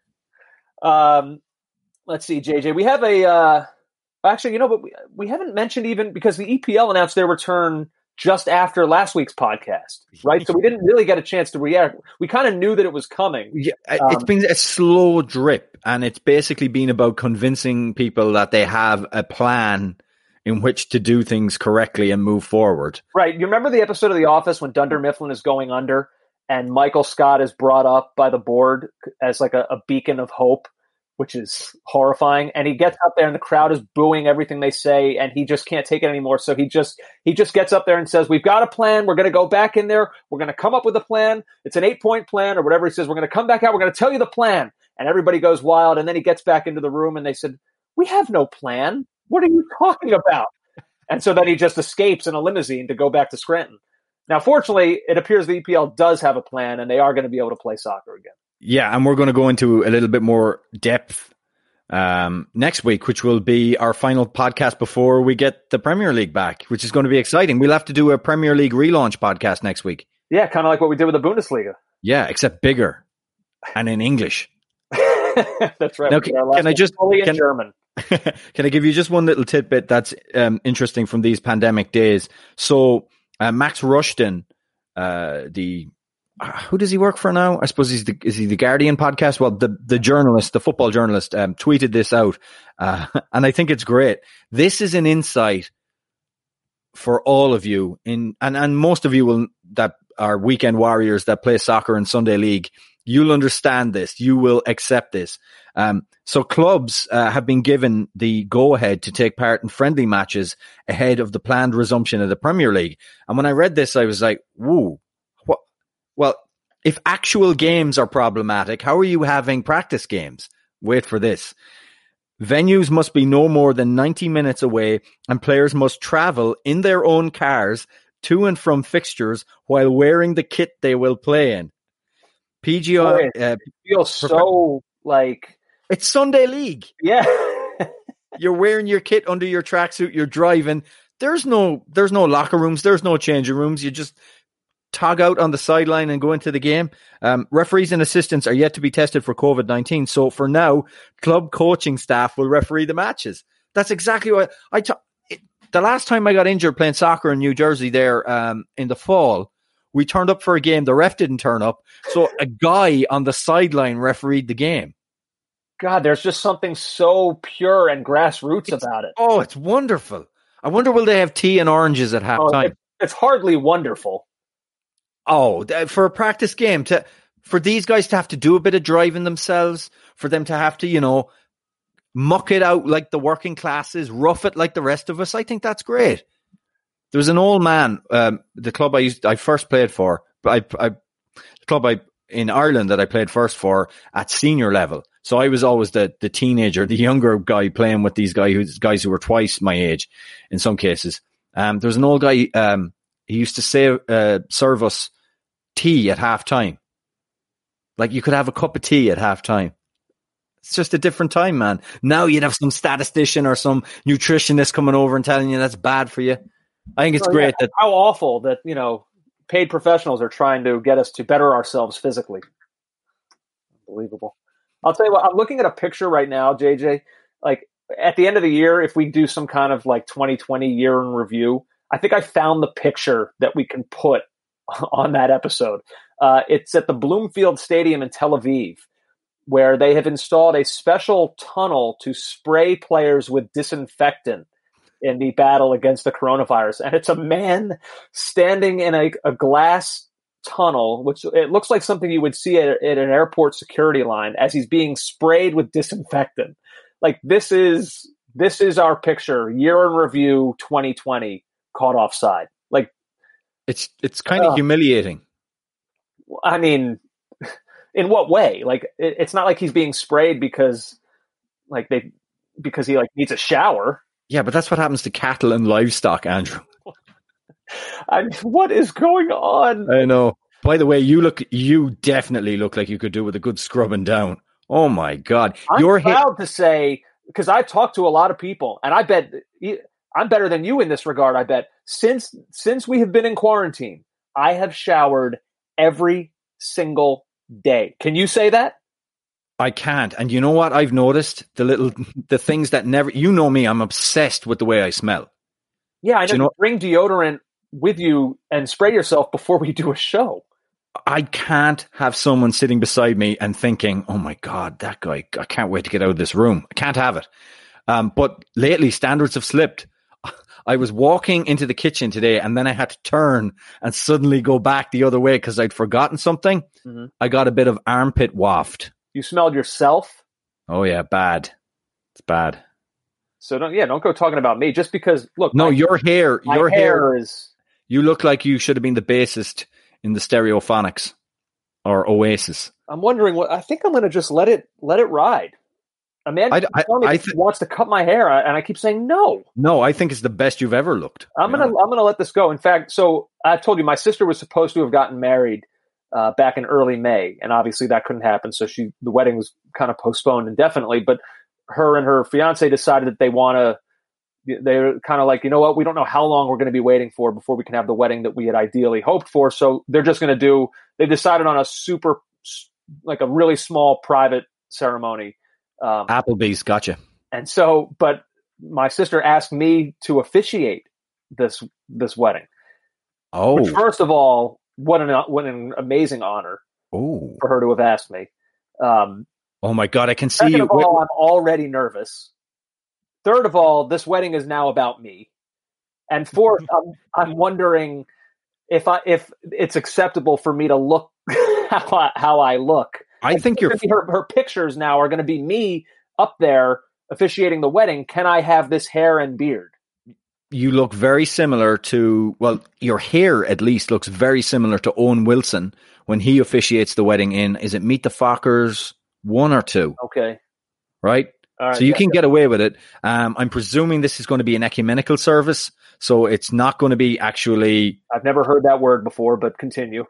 Um, let's see, J J. We have a. Uh, actually, you know, but we, we haven't mentioned even because the E P L announced their return just after last week's podcast, right? So we didn't really get a chance to react. We kind of knew that it was coming. Yeah, it's Um, been a slow drip, and it's basically been about convincing people that they have a plan in which to do things correctly and move forward. Right. You remember the episode of The Office when Dunder Mifflin is going under and Michael Scott is brought up by the board as like a, a beacon of hope, which is horrifying. And he gets up there and the crowd is booing everything they say and he just can't take it anymore. So he just he just gets up there and says, we've got a plan. We're going to go back in there. We're going to come up with a plan. It's an eight-point plan or whatever he says. We're going to come back out. We're going to tell you the plan. And everybody goes wild. And then he gets back into the room and they said, we have no plan. What are you talking about? And so then he just escapes in a limousine to go back to Scranton. Now, fortunately, it appears the E P L does have a plan, and they are going to be able to play soccer again. Yeah, and we're going to go into a little bit more depth um, next week, which will be our final podcast before we get the Premier League back, which is going to be exciting. We'll have to do a Premier League relaunch podcast next week. Yeah, kind of like what we did with the Bundesliga. Yeah, except bigger and in English. That's right. Now, can, can I just fully in can, German? Can I give you just one little tidbit that's um, interesting from these pandemic days? So uh, Max Rushton, uh, the uh, who does he work for now? I suppose he's the is he the Guardian podcast? Well, the the journalist, the football journalist, um, tweeted this out, uh, and I think it's great. This is an insight for all of you, in and and most of you will that are weekend warriors that play soccer in Sunday League. You'll understand this. You will accept this. Um, so clubs uh, have been given the go-ahead to take part in friendly matches ahead of the planned resumption of the Premier League. And when I read this, I was like, whoa, what? Well, if actual games are problematic, how are you having practice games? Wait for this. Venues must be no more than ninety minutes away and players must travel in their own cars to and from fixtures while wearing the kit they will play in. P G R Boy, uh, it feels so like it's Sunday League. Yeah. You're wearing your kit under your tracksuit. You're driving. There's no, there's no locker rooms. There's no changing rooms. You just tog out on the sideline and go into the game. Um, referees and assistants are yet to be tested for COVID nineteen. So for now, club coaching staff will referee the matches. That's exactly what I. T- it, the last time I got injured playing soccer in New Jersey, there um, in the fall. We turned up for a game. The ref didn't turn up. So a guy on the sideline refereed the game. God, there's just something so pure and grassroots it's, about it. Oh, it's wonderful. I wonder will they have tea and oranges at halftime? Oh, it, it's hardly wonderful. Oh, for a practice game, to for these guys to have to do a bit of driving themselves, for them to have to, you know, muck it out like the working classes, rough it like the rest of us, I think that's great. There was an old man, um, the club I used, I first played for, I, I, the club I in Ireland that I played first for at senior level. So I was always the the teenager, the younger guy playing with these guys who guys who were twice my age in some cases. Um, there was an old guy. Um, he used to say, uh, serve us tea at half time. Like you could have a cup of tea at half time. It's just a different time, man. Now you'd have some statistician or some nutritionist coming over and telling you that's bad for you. I think it's oh, great yeah. that how awful that, you know, paid professionals are trying to get us to better ourselves physically. Unbelievable. I'll tell you what, I'm looking at a picture right now, J J. Like at the end of the year, if we do some kind of like twenty twenty year in review, I think I found the picture that we can put on that episode. Uh, it's at the Bloomfield Stadium in Tel Aviv, where they have installed a special tunnel to spray players with disinfectant in the battle against the coronavirus. And it's a man standing in a, a glass tunnel, which it looks like something you would see at, at an airport security line as he's being sprayed with disinfectant. Like this is, this is our picture, year in review twenty twenty, caught offside. Like it's, it's kind of uh, humiliating. I mean, in what way? Like it, it's not like he's being sprayed because like they, because he like needs a shower. Yeah, but that's what happens to cattle and livestock, Andrew. I mean, what is going on? I know. By the way, you look, you definitely look like you could do with a good scrubbing down. Oh my God. I'm You're proud hit- to say, because I've talked to a lot of people, and I bet I'm better than you in this regard, I bet. Since since we have been in quarantine, I have showered every single day. Can you say that? I can't. And you know what I've noticed? The little, the things that never, you know me, I'm obsessed with the way I smell. Yeah, I know, you you know, bring deodorant with you and spray yourself before we do a show. I can't have someone sitting beside me and thinking, oh my God, that guy, I can't wait to get out of this room. I can't have it. Um, but lately, standards have slipped. I was walking into the kitchen today and then I had to turn and suddenly go back the other way because I'd forgotten something. Mm-hmm. I got a bit of armpit waft. You smelled yourself? Oh, yeah, bad. It's bad. So, don't yeah, don't go talking about me just because, look. No, my, your hair, my your hair, hair is. You look like you should have been the bassist in the Stereophonics or Oasis. I'm wondering what, I think I'm going to just let it, let it ride. A man I, I, I th- wants to cut my hair, and I keep saying no. No, I think it's the best you've ever looked. I'm gonna, I'm gonna let this go. In fact, so I told you my sister was supposed to have gotten married uh, back in early May, and obviously that couldn't happen. So she, the wedding was kind of postponed indefinitely. But her and her fiance decided that they want to. They're kind of like, you know what? We don't know how long we're going to be waiting for before we can have the wedding that we had ideally hoped for. So they're just going to do. They decided on a super, like a really small private ceremony. Um, Applebee's, gotcha. And so, but my sister asked me to officiate this this wedding. Oh, which, first of all, what an what an amazing honor oh. for her to have asked me. Um, oh my God, I can see second you. Of all, I'm already nervous. Third of all, this wedding is now about me. And fourth, I'm, I'm wondering if I if it's acceptable for me to look how I, how I look. I like, think you're her, her pictures now are going to be me up there officiating the wedding. Can I have this hair and beard? You look very similar to, well, your hair at least looks very similar to Owen Wilson when he officiates the wedding in, is it Meet the Fockers one or two? Okay. Right? All right, so you yeah, can yeah. get away with it. Um, I'm presuming this is going to be an ecumenical service, so it's not going to be actually... I've never heard that word before, but continue.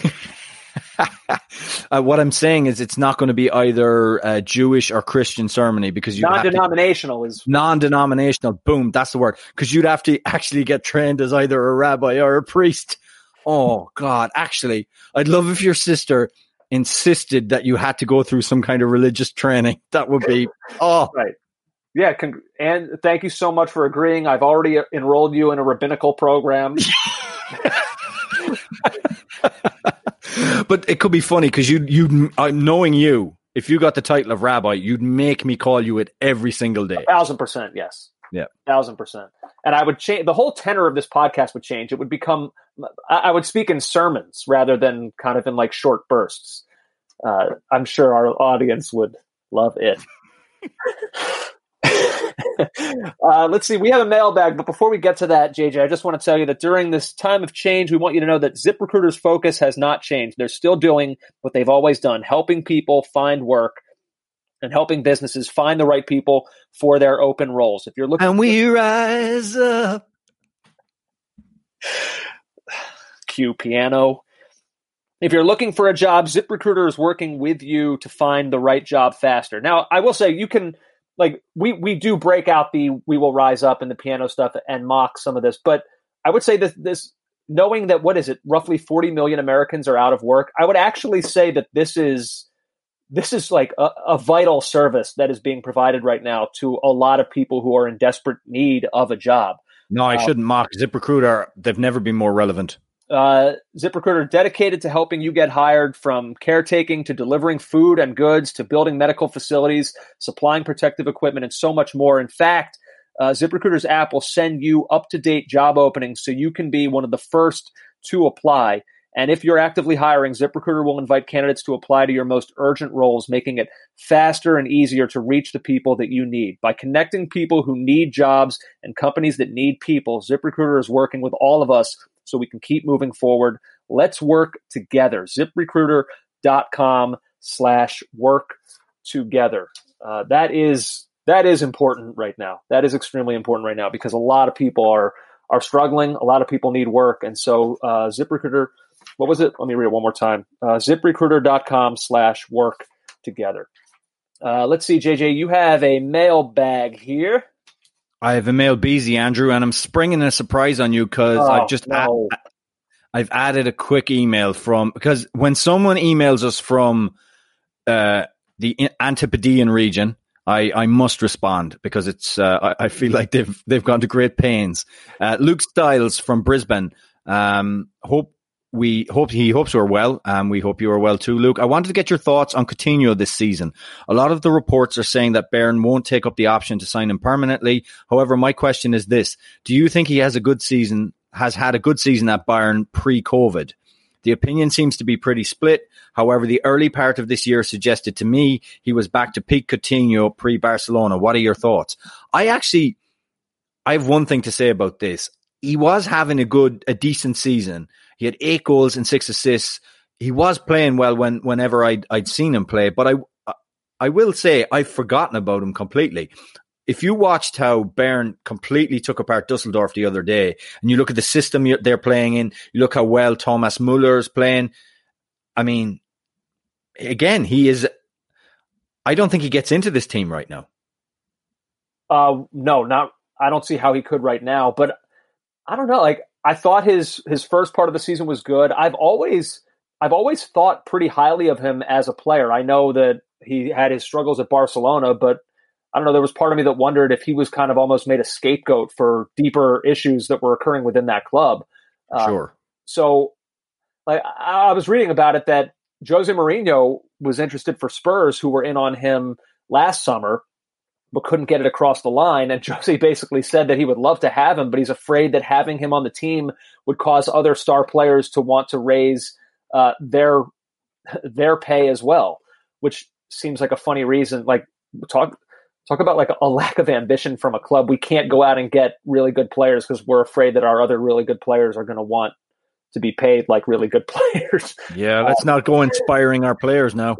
uh, what I'm saying is it's not going to be either a Jewish or Christian ceremony because you non-denominational is non-denominational. Boom, that's the word. Because you'd have to actually get trained as either a rabbi or a priest. Oh God, actually, I'd love if your sister insisted that you had to go through some kind of religious training. That would be oh right. Yeah, con- and thank you so much for agreeing. I've already enrolled you in a rabbinical program. But it could be funny because you, you, uh, knowing you, if you got the title of rabbi, you'd make me call you it every single day. A thousand percent, yes. Yeah, a thousand percent. And I would change the whole tenor of this podcast would change. It would become, I would speak in sermons rather than kind of in like short bursts. Uh, I'm sure our audience would love it. uh, let's see. We have a mailbag, but before we get to that, J J, I just want to tell you that during this time of change, we want you to know that ZipRecruiter's focus has not changed. They're still doing what they've always done, helping people find work and helping businesses find the right people for their open roles. If you're looking, and we rise up. Cue piano. If you're looking for a job, ZipRecruiter is working with you to find the right job faster. Now, I will say you can. Like we, we do break out the "We Will Rise Up" and the piano stuff and mock some of this, but I would say that this, knowing that what is it, roughly forty million Americans are out of work, I would actually say that this is this is like a, a vital service that is being provided right now to a lot of people who are in desperate need of a job. No, I um, shouldn't mock ZipRecruiter. They've never been more relevant. Uh, ZipRecruiter dedicated to helping you get hired, from caretaking to delivering food and goods to building medical facilities, supplying protective equipment, and so much more. In fact, uh, ZipRecruiter's app will send you up-to-date job openings so you can be one of the first to apply. And if you're actively hiring, ZipRecruiter will invite candidates to apply to your most urgent roles, making it faster and easier to reach the people that you need. By connecting people who need jobs and companies that need people, ZipRecruiter is working with all of us so we can keep moving forward. Let's work together. ZipRecruiter.com slash work together. Uh, that is that is important right now. That is extremely important right now because a lot of people are are struggling. A lot of people need work. And so uh, ZipRecruiter, what was it? Let me read it one more time. Uh, ZipRecruiter.com slash work together. Uh, let's see, J J, you have a mailbag here. I have a mail busy, Andrew, and I'm springing a surprise on you because oh, I've just no. add, I've added a quick email from, because when someone emails us from uh, the Antipodean region, I, I must respond because it's uh, I, I feel like they've they've gone to great pains. Uh, Luke Stiles from Brisbane Um, hope we hope he hopes we're well, and we hope you are well too, Luke. I wanted to get your thoughts on Coutinho this season. A lot of the reports are saying that Bayern won't take up the option to sign him permanently. However, my question is this: do you think he has a good season? Has had a good season at Bayern pre-COVID? The opinion seems to be pretty split. However, the early part of this year suggested to me he was back to peak Coutinho pre-Barcelona. What are your thoughts? I actually, I have one thing to say about this. He was having a good, a decent season. He had eight goals and six assists. He was playing well when, whenever I'd, I'd seen him play. But I, I will say I've forgotten about him completely. If you watched how Bayern completely took apart Dusseldorf the other day, and you look at the system they're playing in, you look how well Thomas Müller is playing. I mean, again, he is. I don't think he gets into this team right now. Uh, no, not. I don't see how he could right now. But I don't know. Like, I thought his his first part of the season was good. I've always I've always thought pretty highly of him as a player. I know that he had his struggles at Barcelona, but I don't know, there was part of me that wondered if he was kind of almost made a scapegoat for deeper issues that were occurring within that club. Uh, sure. So like, I, I was reading about it that Jose Mourinho was interested for Spurs, who were in on him last summer, but couldn't get it across the line. And Jose basically said that he would love to have him, but he's afraid that having him on the team would cause other star players to want to raise uh, their their pay as well, which seems like a funny reason. Like, talk talk about like a lack of ambition from a club. We can't go out and get really good players because we're afraid that our other really good players are going to want to be paid like really good players. Yeah, let's um, not go inspiring our players now.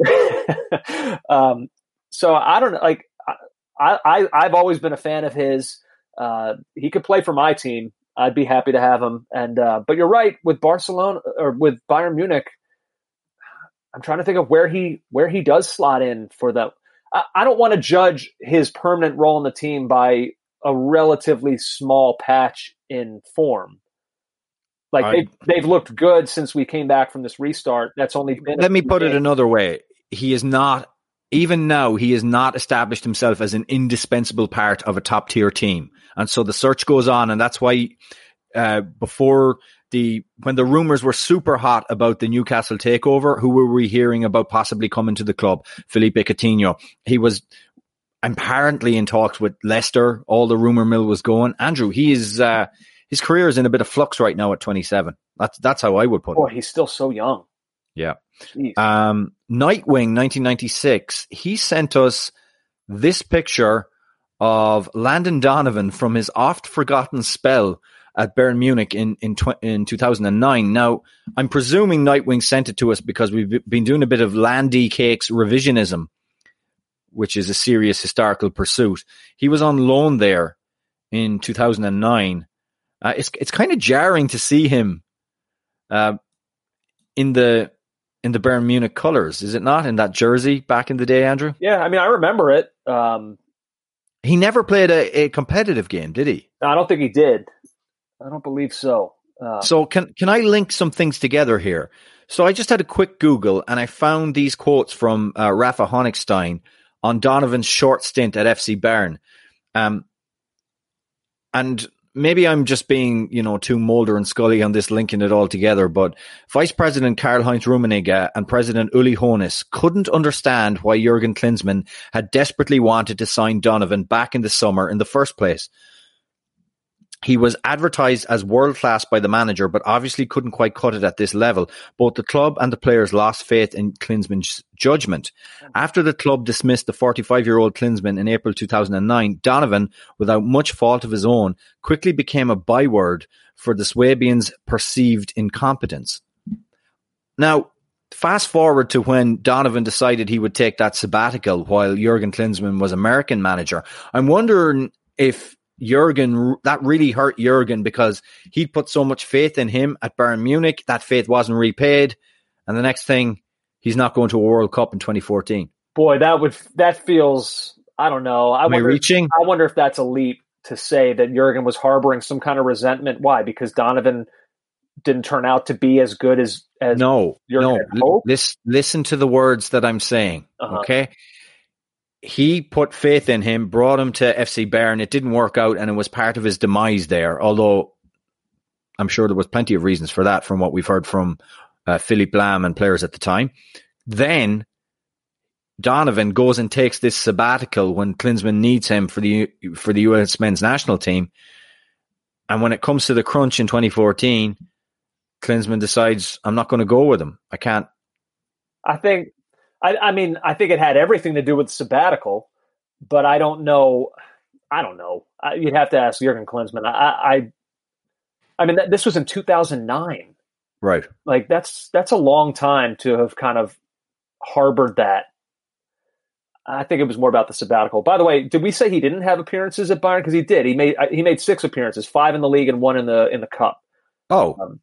um, so I don't know. Like, I, I, I've always been a fan of his. Uh, he could play for my team. I'd be happy to have him. And uh, but you're right, with Barcelona or with Bayern Munich, I'm trying to think of where he where he does slot in for them. I, I don't want to judge his permanent role in the team by a relatively small patch in form. Like, I, they, they've looked good since we came back from this restart. That's only been. Let me put games. it another way. He is not. Even now, he has not established himself as an indispensable part of a top-tier team. And so the search goes on, and that's why uh, before the when the rumours were super hot about the Newcastle takeover, who were we hearing about possibly coming to the club? Philippe Coutinho. He was apparently in talks with Leicester. All the rumour mill was going. Andrew, he is uh, his career is in a bit of flux right now at twenty-seven. That's that's how I would put it. Boy, he's still so young. Yeah. Um, Nightwing nineteen ninety-six, he sent us this picture of Landon Donovan from his oft-forgotten spell at Bayern Munich in, in, tw- in two thousand nine. Now, I'm presuming Nightwing sent it to us because we've been doing a bit of Landy Cakes revisionism, which is a serious historical pursuit. He was on loan there in two thousand nine. Uh, it's it's kind of jarring to see him uh, in the in the Bayern Munich colours, is it not? In that jersey back in the day, Andrew? Yeah, I mean, I remember it. Um, he never played a, a competitive game, did he? I don't think he did. I don't believe so. Uh, so can can I link some things together here? So I just had a quick Google and I found these quotes from uh, Rafa Honigstein on Donovan's short stint at F C Bayern. Um, and maybe I'm just being, you know, too Mulder and Scully on this, linking it all together, but Vice President Karl-Heinz Rummenigge and President Uli Hoeneß couldn't understand why Jurgen Klinsmann had desperately wanted to sign Donovan back in the summer in the first place. He was advertised as world-class by the manager, but obviously couldn't quite cut it at this level. Both the club and the players lost faith in Klinsmann's judgment. After the club dismissed the forty-five-year-old Klinsmann in April two thousand nine, Donovan, without much fault of his own, quickly became a byword for the Swabians' perceived incompetence. Now, fast forward to when Donovan decided he would take that sabbatical while Jurgen Klinsmann was American manager. I'm wondering if Jurgen, that really hurt Jurgen because he'd put so much faith in him at Bayern Munich. That faith wasn't repaid. And the next thing, he's not going to a World Cup in twenty fourteen. Boy, that would, that feels, I don't know. I Am wonder, I reaching? I wonder if that's a leap to say that Jurgen was harboring some kind of resentment. Why? Because Donovan didn't turn out to be as good as, as no, Jurgen no. had hoped? Listen, listen to the words that I'm saying. Uh-huh. Okay. He put faith in him, brought him to F C Bayern. It didn't work out, and it was part of his demise there. Although I'm sure there was plenty of reasons for that from what we've heard from uh, Philippe Lahm and players at the time. Then Donovan goes and takes this sabbatical when Klinsmann needs him for the for the U S men's national team. And when it comes to the crunch in twenty fourteen, Klinsmann decides, I'm not going to go with him. I can't. I think, I, I mean, I think it had everything to do with sabbatical, but I don't know. I don't know. I, you'd have to ask Jurgen Klinsmann. I, I, I mean, th- this was in two thousand nine. Right. Like that's, that's a long time to have kind of harbored that. I think it was more about the sabbatical. By the way, did we say he didn't have appearances at Bayern? Because he did. He made he made six appearances, five in the league and one in the in the cup. Oh, um,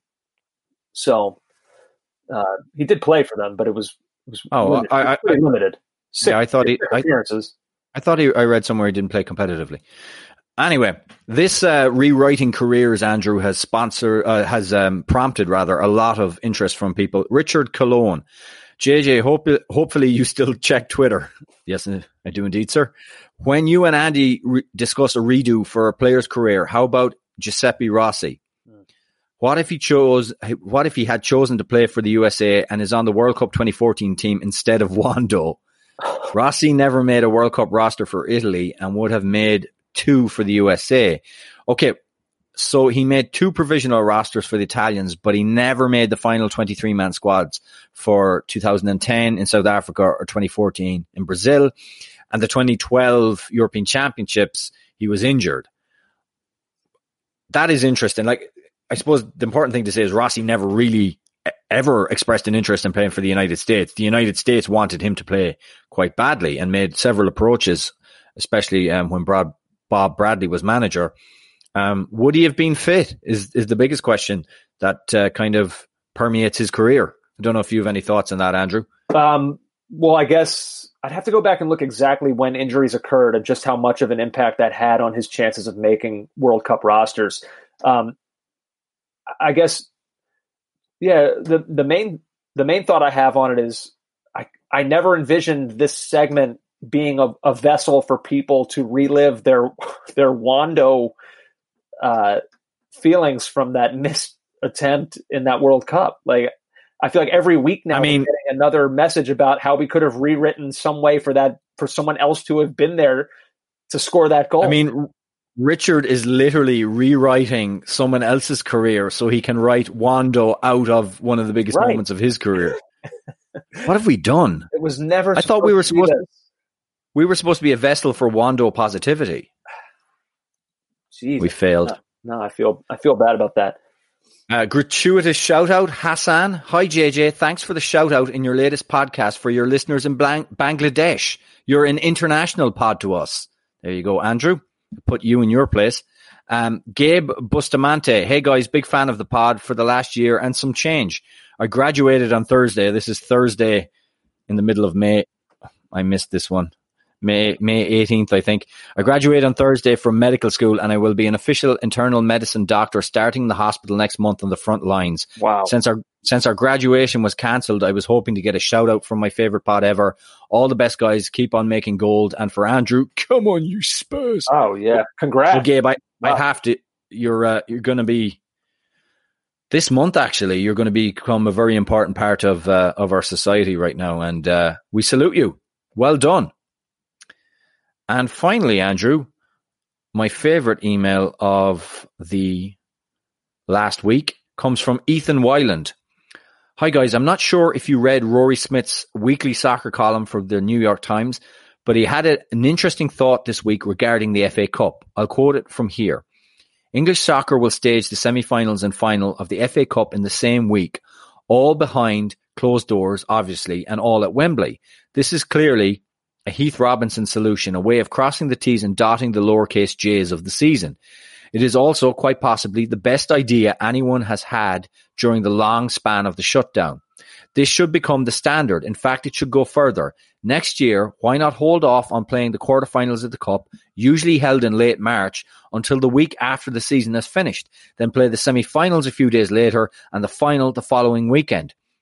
so uh, he did play for them, but it was it was oh, limited. I, It was I, pretty limited. Six, yeah, I thought he six I, appearances. I thought he, I read somewhere he didn't play competitively. Anyway, this uh, rewriting careers, Andrew, has sponsor uh, has um, prompted rather a lot of interest from people. Richard Cologne. J J, hope, hopefully you still check Twitter. Yes, I do indeed, sir. When you and Andy re- discuss a redo for a player's career, how about Giuseppe Rossi? Mm. What if he chose? What if he had chosen to play for the U S A and is on the World Cup twenty fourteen team instead of Wando? Rossi never made a World Cup roster for Italy and would have made two for the U S A. Okay. So he made two provisional rosters for the Italians, but he never made the final twenty-three man squads for two thousand ten in South Africa or twenty fourteen in Brazil. And the twenty twelve European Championships, he was injured. That is interesting. Like, I suppose the important thing to say is Rossi never really ever expressed an interest in playing for the United States. The United States wanted him to play quite badly and made several approaches, especially um, when Brad, Bob Bradley was manager. Um, would he have been fit is, is the biggest question that uh, kind of permeates his career. I don't know if you have any thoughts on that, Andrew. Um, well, I guess I'd have to go back and look exactly when injuries occurred and just how much of an impact that had on his chances of making World Cup rosters. Um, I guess, yeah, the, the main, the main thought I have on it is I, I never envisioned this segment being a, a vessel for people to relive their, their Wando Uh, feelings from that missed attempt in that World Cup. Like, I feel like every week now, I mean, we're getting another message about how we could have rewritten some way for that, for someone else to have been there to score that goal. I mean, Richard is literally rewriting someone else's career so he can write Wando out of one of the biggest right. moments of his career. What have we done? It was never. I thought we were supposed. To, we were supposed to be a vessel for Wando positivity. Jeez, we failed. No, no, I feel I feel bad about that. Uh, gratuitous shout out, Hassan. Hi, J J. Thanks for the shout out in your latest podcast for your listeners in Blang- Bangladesh. You're an international pod to us. There you go, Andrew. Put you in your place. Um, Gabe Bustamante. Hey, guys, big fan of the pod for the last year and some change. I graduated on Thursday. This is Thursday in the middle of May. I missed this one. May May eighteenth, I think. I graduate on Thursday from medical school and I will be an official internal medicine doctor starting in the hospital next month on the front lines. Wow. Since our since our graduation was cancelled, I was hoping to get a shout out from my favourite pod ever. All the best, guys. Keep on making gold. And for Andrew, come on, you Spurs. Oh, yeah. Congrats. Well, Gabe, I, wow. I have to, you're, uh, you're going to be, this month actually, you're going to become a very important part of, uh, of our society right now. And uh, we salute you. Well done. And finally, Andrew, my favorite email of the last week comes from Ethan Wyland. Hi, guys. I'm not sure if you read Rory Smith's weekly soccer column for the New York Times, but he had a, an interesting thought this week regarding the F A Cup. I'll quote it from here. English soccer will stage the semi-finals and final of the F A Cup in the same week, all behind closed doors, obviously, and all at Wembley. This is clearly a Heath Robinson solution, a way of crossing the T's and dotting the lowercase j's of the season. It is also quite possibly the best idea anyone has had during the long span of the shutdown. This should become the standard. In fact, it should go further. Next year, why not hold off on playing the quarterfinals of the Cup, usually held in late March, until the week after the season has finished, then play the semi-finals a few days later and the final the following weekend.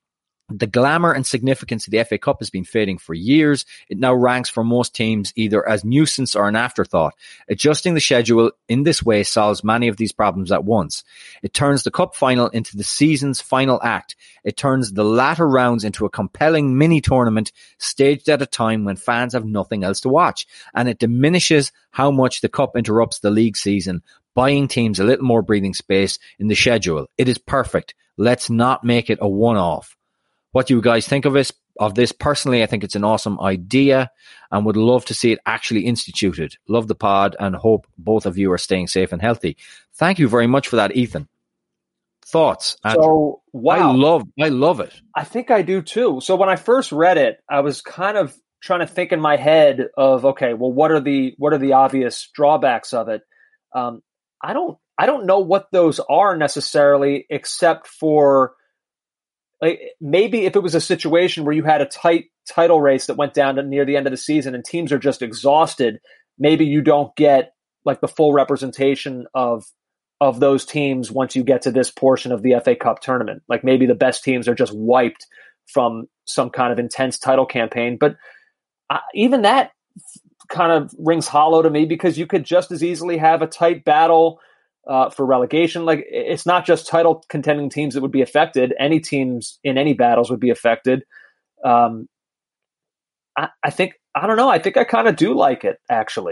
The glamour and significance of the F A Cup has been fading for years. It now ranks for most teams either as nuisance or an afterthought. Adjusting the schedule in this way solves many of these problems at once. It turns the cup final into the season's final act. It turns the latter rounds into a compelling mini tournament staged at a time when fans have nothing else to watch. And it diminishes how much the cup interrupts the league season, buying teams a little more breathing space in the schedule. It is perfect. Let's not make it a one-off. What do you guys think of this? Of this? Personally, I think it's an awesome idea and would love to see it actually instituted. Love the pod and hope both of you are staying safe and healthy. Thank you very much for that, Ethan. Thoughts? So, wow. I love, I love it. I think I do too. So when I first read it, I was kind of trying to think in my head of, okay, well, what are the what are the obvious drawbacks of it? Um, I don't I don't know what those are necessarily, except for, like, maybe if it was a situation where you had a tight title race that went down to near the end of the season and teams are just exhausted, maybe you don't get like the full representation of of those teams once you get to this portion of the F A Cup tournament. Like maybe the best teams are just wiped from some kind of intense title campaign. But uh, even that kind of rings hollow to me, because you could just as easily have a tight battle Uh, for relegation. Like, it's not just title contending teams that would be affected. Any teams in any battles would be affected. Um, I, I think, I don't know. I think I kind of do like it, actually.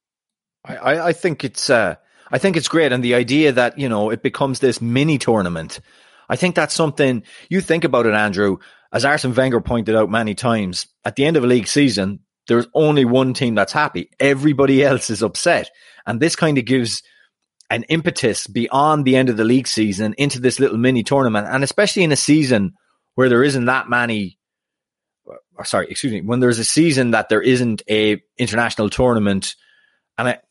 I, I think it's, uh, I think it's great. And the idea that, you know, it becomes this mini tournament, I think that's something you think about it, Andrew. As Arsene Wenger pointed out many times, at the end of a league season, there's only one team that's happy. Everybody else is upset. And this kind of gives an impetus beyond the end of the league season into this little mini tournament. And especially in a season where there isn't that many, or sorry, excuse me, when there's a season that there isn't a international tournament. And I,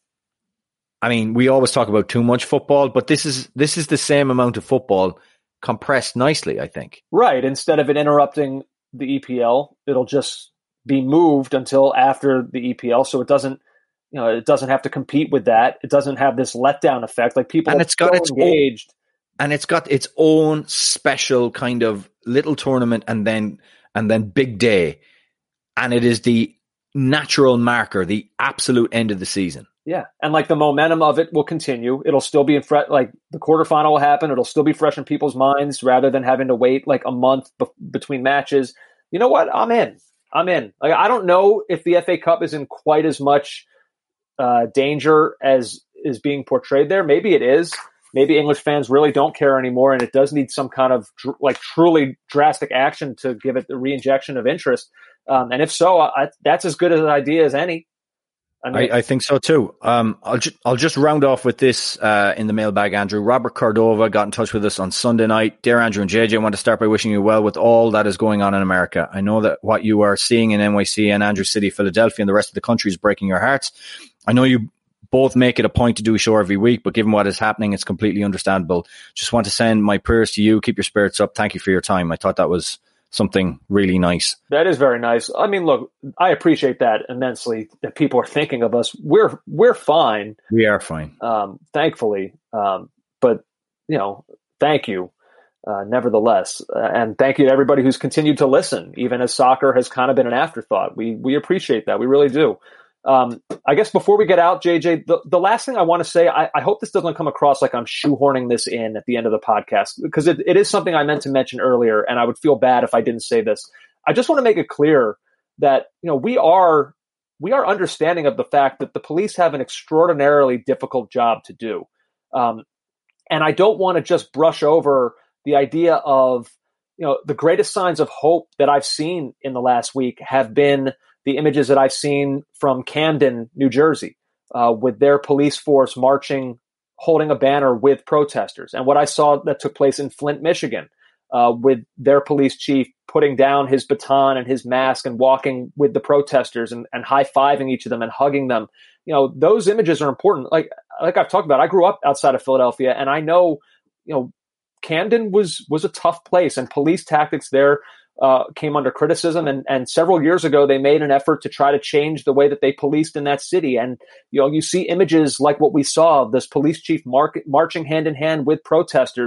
I mean, we always talk about too much football, but this is, this is the same amount of football compressed nicely, I think. Right. Instead of it interrupting the E P L, it'll just be moved until after the E P L. So it doesn't, You know, it doesn't have to compete with that. It doesn't have this letdown effect. Like, people and are it's got so its engaged. Own, and it's got its own special kind of little tournament and then and then big day. And it is the natural marker, the absolute end of the season. Yeah. And like the momentum of it will continue. It'll still be in fre- like the quarterfinal will happen. It'll still be fresh in people's minds rather than having to wait like a month be- between matches. You know what? I'm in. I'm in. Like, I don't know if the F A Cup is in quite as much Uh, danger as is being portrayed there. Maybe it is. Maybe English fans really don't care anymore, and it does need some kind of dr- like truly drastic action to give it the reinjection of interest. Um, and if so, I, that's as good an idea as any. I, mean, I, I think so too. Um, I'll ju- I'll just round off with this uh, in the mailbag, Andrew. Robert Cordova got in touch with us on Sunday night. Dear Andrew and J J, I want to start by wishing you well with all that is going on in America. I know that what you are seeing in N Y C and Andrew City, Philadelphia, and the rest of the country is breaking your hearts. I know you both make it a point to do a show every week, but given what is happening, it's completely understandable. Just want to send my prayers to you. Keep your spirits up. Thank you for your time. I thought that was something really nice. That is very nice. I mean, look, I appreciate that immensely, that people are thinking of us. We're we're fine. We are fine. Um, thankfully. Um, but, you know, thank you, uh, nevertheless. Uh, and thank you to everybody who's continued to listen, even as soccer has kind of been an afterthought. We we appreciate that. We really do. Um, I guess before we get out, J J, the, the last thing I want to say, I, I hope this doesn't come across like I'm shoehorning this in at the end of the podcast, because it, it is something I meant to mention earlier, and I would feel bad if I didn't say this. I just want to make it clear that, you know, we are we are understanding of the fact that the police have an extraordinarily difficult job to do. Um, and I don't want to just brush over the idea of, you know, the greatest signs of hope that I've seen in the last week have been the images that I've seen from Camden, New Jersey, uh, with their police force marching, holding a banner with protesters. And what I saw that took place in Flint, Michigan, uh, with their police chief putting down his baton and his mask and walking with the protesters and, and high-fiving each of them and hugging them. You know, those images are important. Like, like I've talked about, I grew up outside of Philadelphia, and I know, you know, Camden was, was a tough place, and police tactics there Uh, came under criticism, and, and several years ago they made an effort to try to change the way that they policed in that city. And you know, you see images like what we saw, this police chief mar- marching hand in hand with protesters.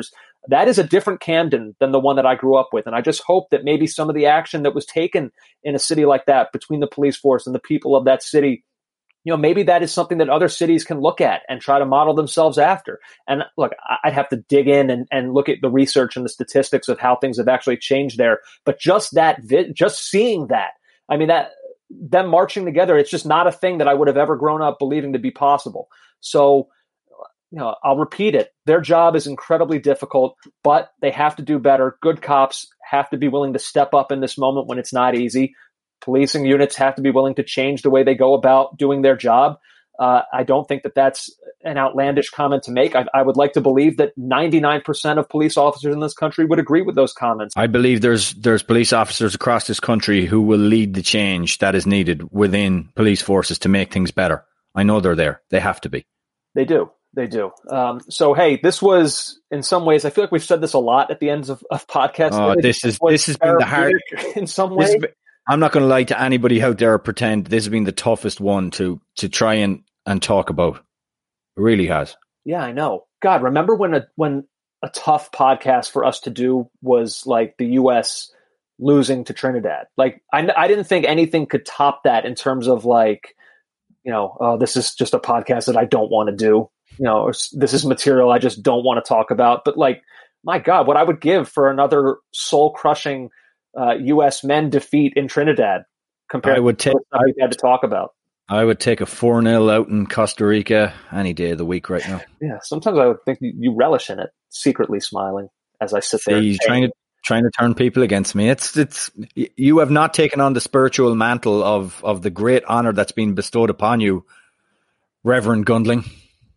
That is a different Camden than the one that I grew up with. And I just hope that maybe some of the action that was taken in a city like that between the police force and the people of that city, you know, maybe that is something that other cities can look at and try to model themselves after. And look, I'd have to dig in and, and look at the research and the statistics of how things have actually changed there. But just that, just seeing that, I mean, that them marching together, it's just not a thing that I would have ever grown up believing to be possible. So, you know, I'll repeat it. Their job is incredibly difficult, but they have to do better. Good cops have to be willing to step up in this moment when it's not easy. Policing units have to be willing to change the way they go about doing their job. Uh, I don't think that that's an outlandish comment to make. I, I would like to believe that ninety-nine percent of police officers in this country would agree with those comments. I believe there's there's police officers across this country who will lead the change that is needed within police forces to make things better. I know they're there. They have to be. They do. They do. Um, so, hey, this was, in some ways, I feel like we've said this a lot at the ends of, of podcasts. Oh, this is this has been the hard. In some way. I'm not going to lie to anybody out there or pretend this has been the toughest one to to try and, and talk about. It really has. Yeah, I know. God, remember when a when a tough podcast for us to do was like the U S losing to Trinidad? Like, I, I didn't think anything could top that in terms of like, you know, oh, this is just a podcast that I don't want to do. You know, or this is material I just don't want to talk about. But like, my God, what I would give for another soul crushing Uh, U S men defeat in Trinidad compared I would to take, what we had to talk about. I would take a four nil out in Costa Rica any day of the week right now. Yeah, sometimes I would think you relish in it, secretly smiling as I sit there. See, trying to trying to turn people against me. It's it's you have not taken on the spiritual mantle of, of the great honor that's been bestowed upon you, Reverend Gundling.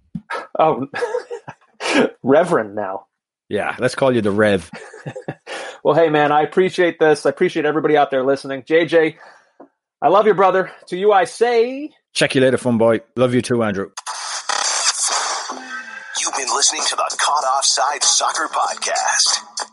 Oh, Reverend now. Yeah, let's call you the Rev. Well, hey, man, I appreciate this. I appreciate everybody out there listening. J J, I love you, brother. To you, I say... Check you later, fun boy. Love you too, Andrew. You've been listening to the Caught Offside Soccer Podcast.